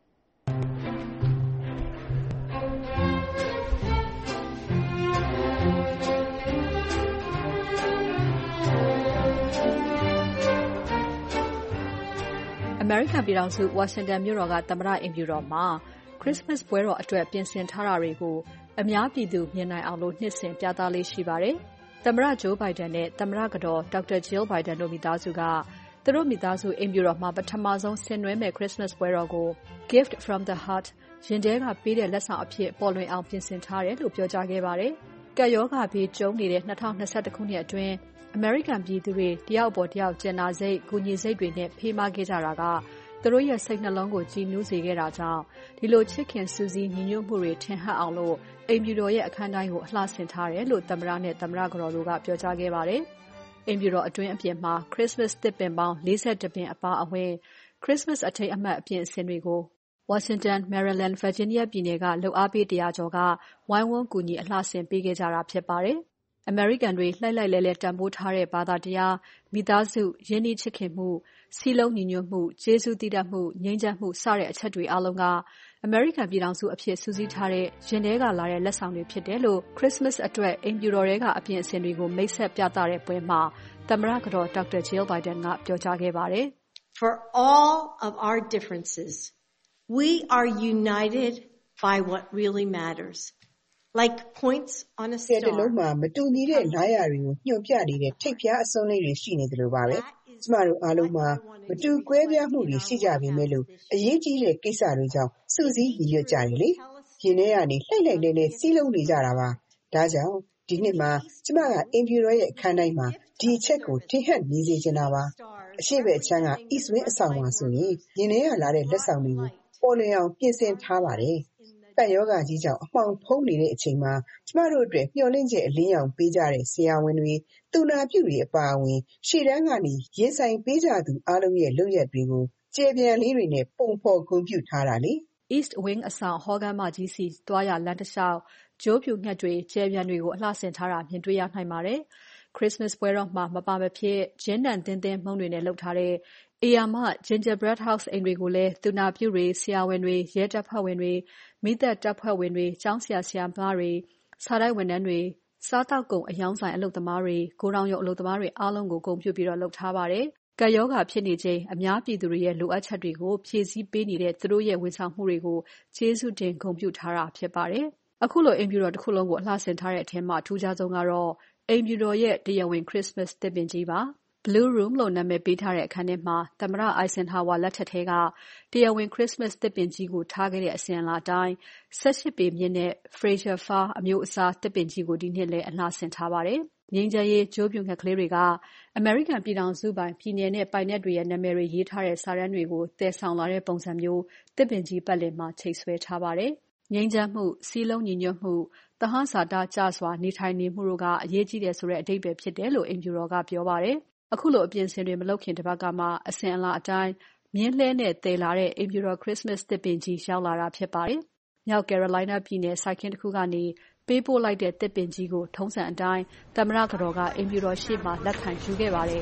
အမေရိကန်ပြည်ထောင်စုဝါရှင်တန်မြို့တော်ကသမ္မတအိမ်ဖြူတော်မှာခရစ်စမတ်ပွဲတော်အတွက်ပြင်ဆင်ထားတာတွေကိုအများပြည်သူမြင်နိုင်အောင်လို့နှစ်စဉ်ပြသလေးရှိပါတယ်။သမ္မတဂျိုးဘိုင်ဒန်နဲ့သမ္မတကတော်ဒေါက်တာဂျီလ်ဘိုင်ဒန်တို့မိသားစုကသူတို့မိသားစုအိမ်ဖြူတော်မှာပထမဆုံးဆင်နွှဲမဲ့ခရစ်စမတ်ပွဲတော်ကို Gift from the Heart ရင်ထဲကပေးတဲ့လက်ဆောင်အဖြစ်ပေါ်လွင်အောင်ပြင်ဆင်ထားတယ်လို့ပြောကြားခဲ့ပါတယ်။ကပ်ရောဂါဘေးကြုံနေတဲ့၂၀၂၁ခုနှစ်အတွင်းအမေရိကန်ပြည်သူတွေတယောက်ပေါ်တယောက်ကျင်နာစိတ်၊ကူညီစိတ်တွေနဲ့ဖေးမခဲ့ကြတာကသူတို့ရဲ့စိတ်နှလုံးကိုကြည်နူးစေခဲ့တာကြောင့်ဒီလိုချစ်ခင်စူးစီးညီညွတ်မှုတွေထင်ဟပ်အောင်လို့အိမ်ဖြူတော်ရဲ့အခန်းတိုင်းကိုအလှဆင်ထားတယ်လို့သမ္မတနဲ့သမ္မတကတော်တို့ကပြောကြားခဲ့ပါတယ်။အိမ်ဖြူတော်အတွင်းအပြင်မှာ Christmas သစ်ပင်ပေါင်း ၄၁ ပင်အပါအဝင် Christmas အထိမ်းအမှတ်အပြင်အဆင်တွေကို Washington, Maryland, Virginia ပြည်နယ်ကလုပ်အားပေး တရာကျော်ကဝိုင်းဝန်းကူညီအလှဆင်ပေးခဲ့ကြတာဖြစ်ပါတယ်။ အမေရိကန်တွေလှိုက်လှိုက်လဲှလှဲတန်ဖိုးထားတဲ့ဘာသာတရား၊မိသားစု၊ရင်းနှီးချစ်ခင်မှု၊စည်းလုံးညီညွတ်မှု၊ကျေးဇူးသိတတ်မှု၊ငြိမ်းချမ်းမှုစတဲ့အချက်တွေအားလုံးကအမေရိကန်ပြည်ထောင်စုအဖြစ်စုစည်းထားတဲ့ရင်ထဲကလာတဲ့လက်ဆောင်တွေဖြစ်တယ်လို့ Christmas အတွက်အိမ်ဖြူတော်ထဲကအပြင်အဆင်တွေကိုမိတ်ဆက်ပြသတဲ့ပွဲမှာသမ္မတကတော် Doctor Jill Biden ကပြောကြားခဲ့ပါတယ်။ For all of our differences, we are united by what really matters. Like points on a star. တဲ့လုံးမှာမတူညီတဲ့လားရတွေကိုညွှန်ပြနေတဲ့ထိပ်ဖျားအစွန်းလေးတွေရှိနေတယ်လို့ပါပဲ။ကျမတို့အားလုံးမှာမတူကွဲပြားမှုတွေရှိကြပေမဲ့လို့အရေးကြီးတဲ့ကိစ္စတွေကြောင့်စုစည်းညီညွတ်ကြတယ်လေ။ရင်ထဲကနေလှိုက်လှိုက်လဲလဲစီးလုံးနေကြတာပါ။ဒါကြောင့်ဒီနှစ်မှာကျမကအိမ်ဖြူတော်ရဲ့အခန်းတိုင်းမှာဒီအချက်ကိုထင်ဟပ်နေစေချင်တာပါ။အရှိပဲအချမ်းက East Wing အဆောင်မှာဆိုရင်ရင်ထဲကလာတဲ့လက်ဆောင်တွေကိုပေါ်လွင်အောင်ပြင်ဆင်ထားပါတယ်။ကပ်ရောဂါကြီးကြောင့်အမှောင်ဖုံးနေတဲ့အချိန်မှာကျမတို့အတွက်မျှော်လင့်ချက်အလင်းရောင်ပေးကြတဲ့ဆရာဝန်တွေသူနာပြုတွေအပါအဝင်ရှေ့တန်းကနေရင်ဆိုင်ပေးကြသူအားလုံးရဲ့လုပ်ရက်တွေကိုကျေပြန်လေးတွေနဲ့ပုံဖော်ဂုဏ်ပြုထားတာလေ။ East Wing အဆောင်ဟောခန်းမကြီးစီသွားရလမ်းတစ်လျှောက်ဂျိုးပြူငှက်တွေကျေပြန်တွေကိုအလှဆင်ထားတာမြင်တွေ့ရနိုင်ပါတယ်။ Christmas ပွဲတော်မှာမပါမဖြစ်ဂျင်းနံသင်းသင်းမှုန့်တွေနဲ့လုပ်ထားတဲ့ဧရာမ Gingerbread House အိမ်တွေကိုလည်းသူနာပြုတွေဆရာဝန်တွေရဲတပ်ဖွဲ့ဝင်တွေမိသက်တပ်ဖွဲ့ဝင်တွေကျောင်းဆရာဆရာမတွေစာတိုက်ဝန်ထမ်းတွေစားတောက်ကုန်အယောင်းဆိုင်အလုပ်သမားတွေကိုရောင်ရုံအလုပ်သမားတွေအားလုံးကိုဂုဏ်ပြုပြီးတော့လုပ်ထားပါတယ်။ကပ်ရောဂါဖြစ်နေချိန်အများပြည်သူတွေရဲ့လိုအပ်ချက်တွေကိုဖြည့်ဆည်းပေးနေတဲ့သူတို့ရဲ့ဝန်ဆောင်မှုတွေကိုကျေးဇူးတင်ဂုဏ်ပြုထားတာဖြစ်ပါတယ်။အခုလိုအိမ်ဖြူတော်တစ်ခုလုံးကိုအလှဆင်ထားတဲ့အထက်မှာထူးခြားဆုံးကတော့အိမ်ဖြူတော်ရဲ့တရားဝင် Christmas သစ်ပင်ကြီးပါ။ Blue Room လို့နာမည်ပေးထားတဲ့အခန်းထဲမှာသမ္မတ Eisenhower လက်ထက်ထဲကတရားဝင် Christmas သစ်ပင်ကြီးကိုထားခဲ့တဲ့အစဉ်အလာအတိုင်း၁၈ပေမြင့်တဲ့ Freesia Fir အမျိုးအစားသစ်ပင်ကြီးကိုဒီနှစ်လည်းအလှဆင်ထားပါတယ်။ငြိမ်းချမ်းရေးကြိုးပြူငှက်ကလေးတွေကအမေရိကန်ပြည်ထောင်စုပိုင်ပြည်နယ်နဲ့ပိုင်နက်တွေရဲ့နာမည်တွေရေးထားတဲ့စာတမ်းတွေကိုသယ်ဆောင်လာတဲ့ပုံစံမျိုးသစ်ပင်ကြီးပတ်လည်မှာချိတ်ဆွဲထားပါတယ်။ငြိမ်းချမ်းမှု၊စည်းလုံးညီညွတ်မှု၊သဟဇာတကျစွာနေထိုင်နေမှုတို့ကအရေးကြီးတယ်ဆိုတဲ့အဓိပ္ပါယ်ဖြစ်တယ်လို့အိမ်ဖြူတော်ကပြောပါတယ်။အခုလိုအပြင်အဆင်တွေမလုပ်ခင်တပတ်ကမှအစဉ်အလာအတိုင်းမြင်းလှဲနဲ့သယ်လာတဲ့အိမ်ဖြူတော် Christmas သစ်ပင်ကြီးရောက်လာတာဖြစ်ပါတယ်။မြောက် Carolina ပြည်နယ်စိုက်ခင်းတစ်ခုကနေပေးပို့လိုက်တဲ့သစ်ပင်ကြီးကိုထုံးစံအတိုင်းသမ္မတကတော်ကအိမ်ဖြူတော်ရှေ့မှာလက်ခံယူခဲ့ပါတယ်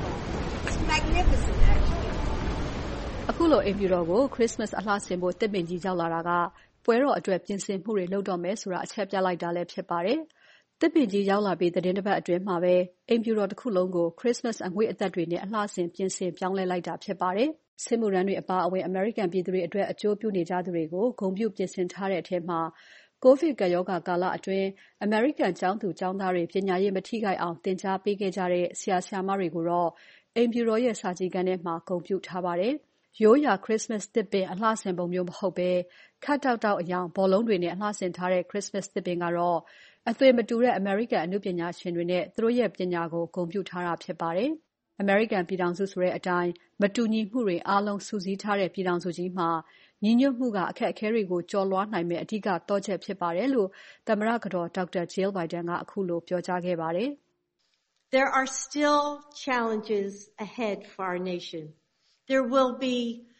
။အခုလိုအိမ်ဖြူတော်ကို Christmas အလှဆင်ဖို့သစ်ပင်ကြီးရောက်လာတာကပွဲတော်အတွက်ပြင်ဆင်မှုတွေလုပ်တော့မယ်ဆိုတာအချက်ပြလိုက်တာလည်းဖြစ်ပါတယ်။သစ်ပင်ကြီးရောက်လာပြီးသတင်းတစ်ပတ်အတွင်းမှာပဲအိမ်ဖြူတော်တစ်ခုလုံးကို Christmas အငွေ့အသက်တွေနဲ့အလှဆင်ပြင်ဆင်ပြောင်းလဲလိုက်တာဖြစ်ပါတယ်။စစ်မှုထမ်းတွေအပါအဝင်အမေရိကန်ပြည်သူတွေအတွက်အကျိုးပြုနေကြသူတွေကိုဂုဏ်ပြုပြင်ဆင်ထားတဲ့အထက်မှာကိုဗစ်ကပ်ရောဂါကာလအတွင်းအမေရိကန်ကျောင်းသူကျောင်းသားတွေပညာရေးမထိခိုက်အောင်သင်ကြားပေးခဲ့ကြတဲ့ဆရာဆရာမတွေကိုတော့အိမ်ဖြူတော်ရဲ့စာကြည့်ခန်းထဲမှာဂုဏ်ပြုထားပါတယ်။ရိုးရာ Christmas သစ်ပင်အလှဆင်ပုံမျိုးမဟုတ်ဘဲခတ်တောက်တောက်အယောင်ဘောလုံးတွေနဲ့အလှဆင်ထားတဲ့ Christmas သစ်ပင်ကတော့အသွင်မတူတဲ့အမေရိကန်အနုပညာရှင်တွေနဲ့သူတို့ရဲ့ပညာကိုဂုဏ်ပြုထားတာဖြစ်ပါတယ်။အမေရိကန်ပြည်ထောင်စုဆိုတဲ့အတိုင်းမတူညီမှုတွေအားလုံးစုစည်းထားတဲ့ပြည်ထောင်စုကြီးမှာညီညွတ်မှုကအခက်အခဲတွေကိုကျော်လွှားနိုင်မယ့်အဓိကသော့ချက်ဖြစ်ပါတယ်လို့သမ္မတကတော် Doctor Jill Biden ကအခုလိုပြောကြားခဲ့ပါတယ်။ There are still challenges ahead for our nation. There will be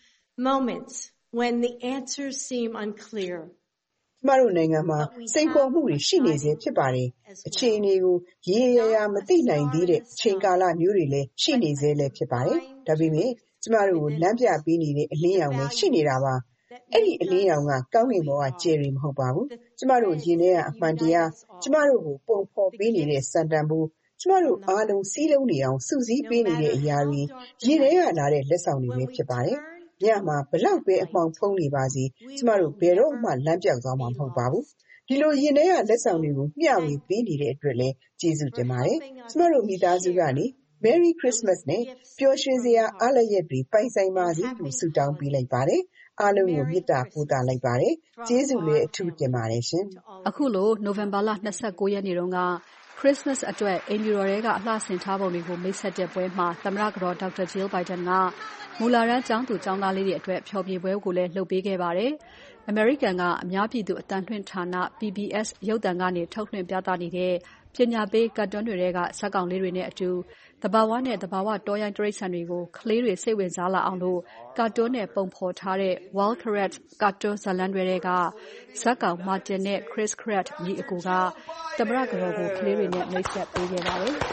moments when the answers seem unclear. ကျမတို့နိုင်ငံမှာစိန်ခေါ်မှုတွေရှိနေစေဖြစ်ပါတယ်။အခြေအနေကိုရေရေရာရာမသိနိုင်သေးတဲ့အချိန်ကာလမျိုးတွေလည်းရှိနေစေလည်းဖြစ်ပါတယ်။ဒါပေမဲ့ကျမတို့ကိုလမ်းပြပေးနေတဲ့အလင်းရောင်လည်းရှိနေတာပါ။အဲ့ဒီအလင်းရောင်ကကောင်းကင်ဘဝကျယ်ရီမဟုတ်ပါဘူး။ကျမတို့ရင်ထဲကအမှန်တရားကျမတို့ကိုပုံဖော်ပေးနေတဲ့စံတန်ဖိုးကျမတို့အားလုံးစည်းလုံးနေအောင်စုစည်းပေးနေတဲ့အရာတွေရင်ထဲကလာတဲ့လက်ဆောင်တွေပဲဖြစ်ပါတယ်။ညမှာဘလောက်ပဲအမှောင်ဖုံးနေပါစေကျမတို့ဘယ်တော့မှလမ်းပြောက်သွားမှာမဟုတ်ပါဘူးဒီလိုရင်ထဲကလက်ဆောင်တွေကိုမျှဝေပေးနေတဲ့အတွက်လည်းကျေးဇူးတင်ပါတယ်ကျမတို့မိသားစုကနေ Merry Christmas နဲ့ပျော်ရွှင်စရာအားလပ်ရက်တွေပိုင်ဆိုင်ပါစေလို့ဆုတောင်းပေးလိုက်ပါတယ်အားလုံးကိုမေတ္တာပို့သလိုက်ပါတယ်ကျေးဇူးလည်းအထူးတင်ပါတယ်ရှင်အခုလိုနိုဝင်ဘာလ၂၉ရက်နေ့တုန်းကChristmas အတွက်အိမ်ဖြူတော်ထဲကအလှဆင်ထားပုံတွေကိုမိတ်ဆက်တဲ့ပွဲမှာသမ္မတကတော် Doctor Jill Biden ကမူလာတန်းကျောင်းသူကျောင်းသားလေးတွေအတွက်ဖျော်ဖြေပွဲကိုလည်းလုပ်ပေးခဲ့ပါတယ်။ အမေရိကန်ကအများပြည်သူအသံလွှင့်ဌာန P B S ရုပ်သံကနေထုတ်လွှင့်ပြသနေတဲ့ပညာပေးကာတွန်းတွေထဲကဇာတ်ကောင်လေးတွေနဲ့အတူသဘာဝနဲ့သဘာဝတောရိုင်းတိရစ္ဆာန်တွေကိုကလေးတွေစိတ်ဝင်စားလာအောင်လို့ကာတွန်းနဲ့ပုံဖော်ထားတဲ့ Wild Krat ကာတွန်းဇာတ်လမ်းတွေထဲကဇာတ်ကောင် Martin နဲ့ Chris Krat ညီအကိုကသမ္မတကတော်ကိုကလေးတွေနဲ့မိတ်ဆက်ပေးခဲ့ပါတယ်။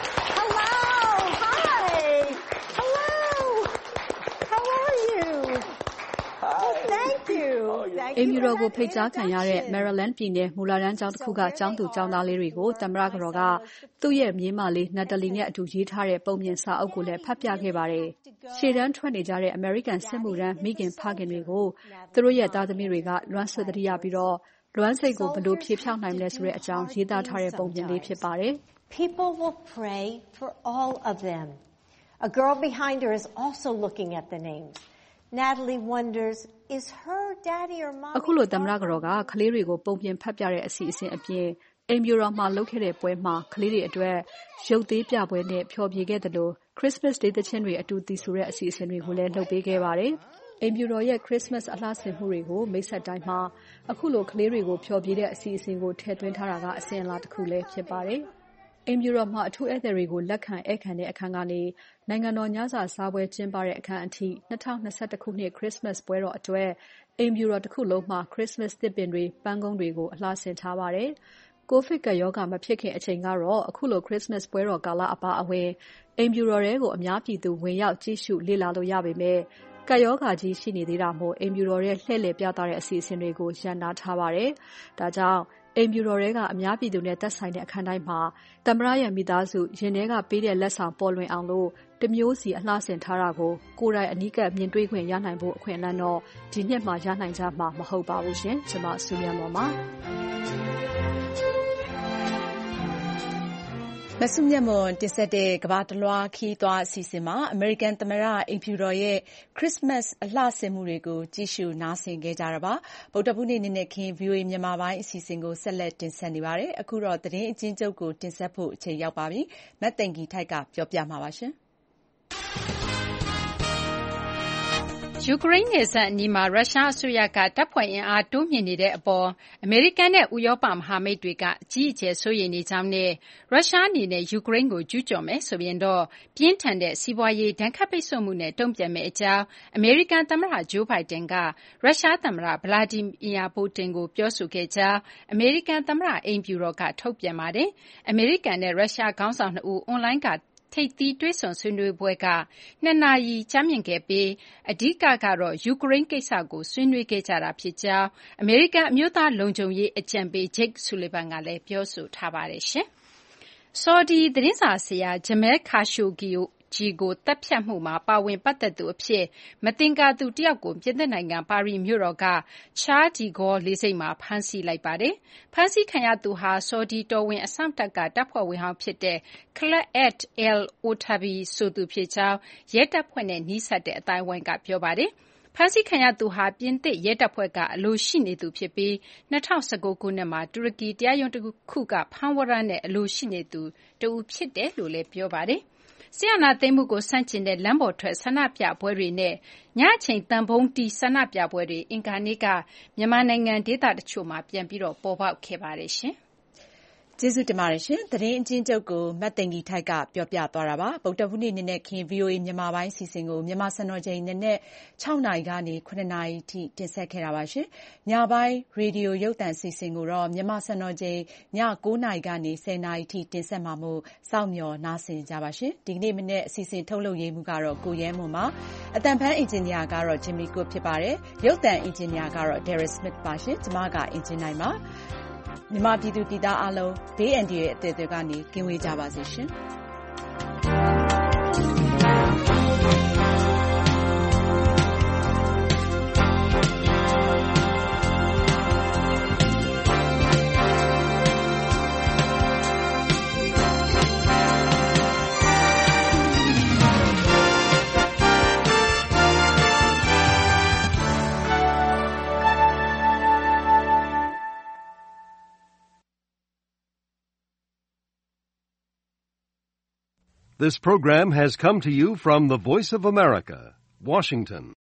အိမ်ဖြူတော်ကိုဖိတ်ကြားခံရတဲ့ Maryland ပြည်နယ်မူလတန်းကျောင်းတစ်ခုကကျောင်းသူကျောင်းသားလေးတွေကိုသမ္မတကတော်ကသူ့ရဲ့မြေးမလေး Natalie နဲ့အတူရေးထားတဲ့ပုံပြင်စာအုပ်ကိုလည်းဖတ်ပြခဲ့ပါတယ်။ရှေ့တန်းထွက်နေကြတဲ့ American စစ်မှုထမ်းမိခင်ဖခင်တွေကိုသူတို့ရဲ့သားသမီးတွေကလွမ်းဆွတ်သတိရပြီးတော့လွမ်းစိတ်ကိုဘယ်လိုဖြေဖြောင်းနိုင်မလဲဆိုတဲ့အကြောင်းရေးသားထားတဲ့ပုံပြင်လေးဖြစ်ပါတယ်။ People will pray for all of them. A girl behind her is also looking at the names. Natalie wonders, is her daddy or mommy? အခုလိုသမ္မတကတော်ကကလေးတွေကိုပုံပြင်ဖတ်ပြတဲ့အစီအစဉ်အပြင်အိမ်ဖြူတော်မှာလုပ်ခဲ့တဲ့ပွဲမှာကလေးတွေအတွက်ရုပ်သေးပြပွဲနဲ့ဖျော်ဖြေခဲ့တယ်လို့ Christmas Day သီချင်းတွေအတူသီဆိုတဲ့အစီအစဉ်တွေကိုလည်းလုပ်ပေးခဲ့ပါတယ်။အိမ်ဖြူတော်ရဲ့ Christmas အလှဆင်မှုတွေကိုမိတ်ဆက်တိုင်းမှာအခုလိုကလေးတွေကိုဖျော်ဖြေတဲ့အစီအစဉ်ကိုထည့်သွင်းထားတာကအစဉ်အလာတစ်ခုလည်းဖြစ်ပါတယ်။အိမ်ဖြူတော်မှာအထူးဧည့်သည်တွေကိုလက်ခံဧည့်ခံတဲ့အခမ်းကနေနိုင်ငံတော်ညစာစားပွဲကျင်းပတဲ့အခမ်းအထိ၂၀၂၁ခုနှစ် Christmas ပွဲတော်အတွက်အိမ်ဖြူတော်တစ်ခုလုံးမှာ Christmas သစ်ပင်တွေပန်းကုန်းတွေကိုအလှဆင်ထားပါတယ်။ ကိုဗစ်ကပ်ရောဂါမဖြစ်ခင်အချိန်ကတော့အခုလို Christmas ပွဲတော်ကာလအပါအဝင်အိမ်ဖြူတော်ထဲကိုအများပြည်သူဝင်ရောက်ကြည့်ရှုလေ့လာလို့ရပေမဲ့ကပ်ရောဂါကြီးရှိနေသေးတာမို့အိမ်ဖြူတော်ရဲ့လှည့်လည်ပြသတဲ့အစီအစဉ်တွေကိုရပ်နားထားပါတယ်။ဒါကြောင့်အိမ်ဖြူတော်ထဲကအများပြည်သူနဲ့သက်ဆိုင်တဲ့အခမ်းတိုင်းမှာသမ္မတရဲ့မိသားစုရင်ထဲကပေးတဲ့လက်ဆောင်ပေါ်လွင်အောင်လို့တမျိုးစီအလှဆင်ထားတာကိုကိုယ်တိုင်အနီးကပ်မြင်တွေ့ခွင့်ရနိုင်ဖို့အခွင့်အလမ်းတော့ဒီနှစ်မှာရနိုင်ကြမှာမဟုတ်ပါဘူးရှင်။ကျွန်မဆူမြတ်မော်ပါ။မဆုမြတ်မွန်တင်ဆက်တဲ့ကမ္ဘာတလွှားခီးသွားအစီအစဉ်မှာအမေရိကန်သမ္မတအိမ်ဖြူတော်ရဲ့ Christmas အလှဆင်မှုတွေကိုကြည့်ရှုနားဆင်ခဲ့ကြတာပါ။ဗုဒ္ဓဟူးနေ့နေ့နဲ့ခင်း ဗွီအိုအေ မြန်မာပိုင်းအစီအစဉ်ကိုဆက်လက်တင်ဆက်နေပါတယ်။အခုတော့သတင်းအကျဉ်းချုပ်ကိုတင်ဆက်ဖို့အချိန်ရောက်ပါပြီ။မတ်သိင်္ဂီထိုက်ကပြောပြမှာပါရှင်။ယူကရိန်းနယ်စပ်အနီးမှာရုရှားအစိုးရကတပ်ဖွဲ့အင်အားတိုးမြှင့်နေတဲ့အပေါ်အမေရိကန်နဲ့ဥရောပမဟာမိတ်တွေကအကြီးအကျယ်စိုးရိမ်နေကြောင်းနဲ့ရုရှားအနေနဲ့ယူကရိန်းကိုကျူးကျော်မယ်ဆိုရင်တော့ပြင်းထန်တဲ့စီးပွားရေးဒဏ်ခတ်ပိတ်ဆို့မှုနဲ့တုံ့ပြန်မယ့်အကြောင်းအမေရိကန်သမ္မတဂျိုးဘိုင်ဒန်ကရုရှားသမ္မတဗလာဒီမီယာပူတင်ကိုပြောဆိုခဲ့ကြောင်းအမေရိကန်သမ္မတအိမ်ဖြူတော်ကထုတ်ပြန်ပါတယ်။အမေရိကန်နဲ့ရုရှားခေါင်းဆောင်နှစ်ဦးအွန်လိုင်းကထိပ်သီးတွေ့ဆုံဆွေးနွေးပွဲကနှစ်နာရီကြာမြင့်ခဲ့ပြီးအဓိကကတော့ယူကရိန်းကိစ္စကိုဆွေးနွေးခဲ့ကြတာဖြစ်ကြောင်းအမေရိကန်အမျိုးသားလုံခြုံရေးအကြံပေး Jake Sullivan ကလည်းပြောဆိုထားပါတယ်ရှင်။ဆော်ဒီသတင်းစာဆရာ Jamal Khashoggi ကြီးကိုသတ်ဖြတ်မှုမှာပါဝင်ပတ်သက်သူအဖြစ်မသင်္ကာသူတယောက်ကိုပြင်သစ်နိုင်ငံပါရီမြို့တော်က Charles de Gaulle လေဆိပ်မှာဖမ်းဆီးလိုက်ပါတယ်။ဖမ်းဆီးခံရသူဟာဆော်ဒီတော်ဝင်အစောင့်တပ်ကတပ်ဖွဲ့ဝင်ဟောင်းဖြစ်တဲ့ Khaled al-Otabi ဆိုသူဖြစ်ကြောင်းရဲတပ်ဖွဲ့နဲ့နီးစပ်တဲ့အသိုင်းအဝိုင်းကပြောပါတယ်။ဖမ်းဆီးခံရသူဟာပြင်သစ်ရဲတပ်ဖွဲ့ကအလိုရှိနေသူဖြစ်ပြီး၂၀၁၉ခုနှစ်မှာတူရကီတရားရုံးတစ်ခုကဖမ်းဝရမ်းနဲ့အလိုရှိနေသူတဦးဖြစ်တယ်လို့လည်းပြောပါတယ်။စစ်အာဏာသိမ်းမှုကိုဆန့်ကျင်တဲ့လမ်းပေါ်ထွက်ဆန္ဒပြပွဲတွေနဲ့ညအချိန်သံပုံးတီးဆန္ဒပြပွဲတွေအင်္ဂါနေ့ကမြန်မာနိုင်ငံဒေသတချို့မှာပြန်ပြီးပေါ်ပေါက်ခဲ့ပါတယ်ရှင်။ကျေးဇူးတင်ပါတယ်ရှင်။သတင်းအကျဉ်းချုပ်ကိုမတ်သိင်္ဂီထိုက်ကပြောပြသွားတာပါ။ဗုဒ္ဓဟူးနေ့နေ့နဲ့ခင်း ဗွီအိုအေမြန်မာပိုင်းအစီအစဉ်ကိုမြန်မာစံတော်ချိန်နေ့နဲ့၆နာရီကနေ၇နာရီထိတင်ဆက်ခဲ့တာပါရှင်။ညပိုင်းရေဒီယိုရုပ်သံအစီအစဉ်ကိုတော့မြန်မာစံတော်ချိန်ည၉နာရီကနေ၁၀နာရီထိတင်ဆက်မှာမို့စောင့်မျှော်နားဆင်ကြပါရှင်။ဒီကနေ့မနေ့အစီအစဉ်ထုတ်လုပ်ရေးမှုကတော့ကိုရဲမွန်ပါ။အတန်ဖန်းအင်ဂျင်နီယာကတော့ Jimmy Cook ဖြစ်ပါတယ်။ရုပ်သံအင်ဂျင်နီယာကတော့ Derek Smith ပါရှင်။ကျွန်မကအင်ဂျင်နိုင်ပါ။မြန်မာပြည်သူပြည်သားအားလုံးဘေးအန္တရာယ်အသည်းတွေကနေကင်းဝေးကြပါစေရှင်။ This program has come to you from the Voice of America, Washington.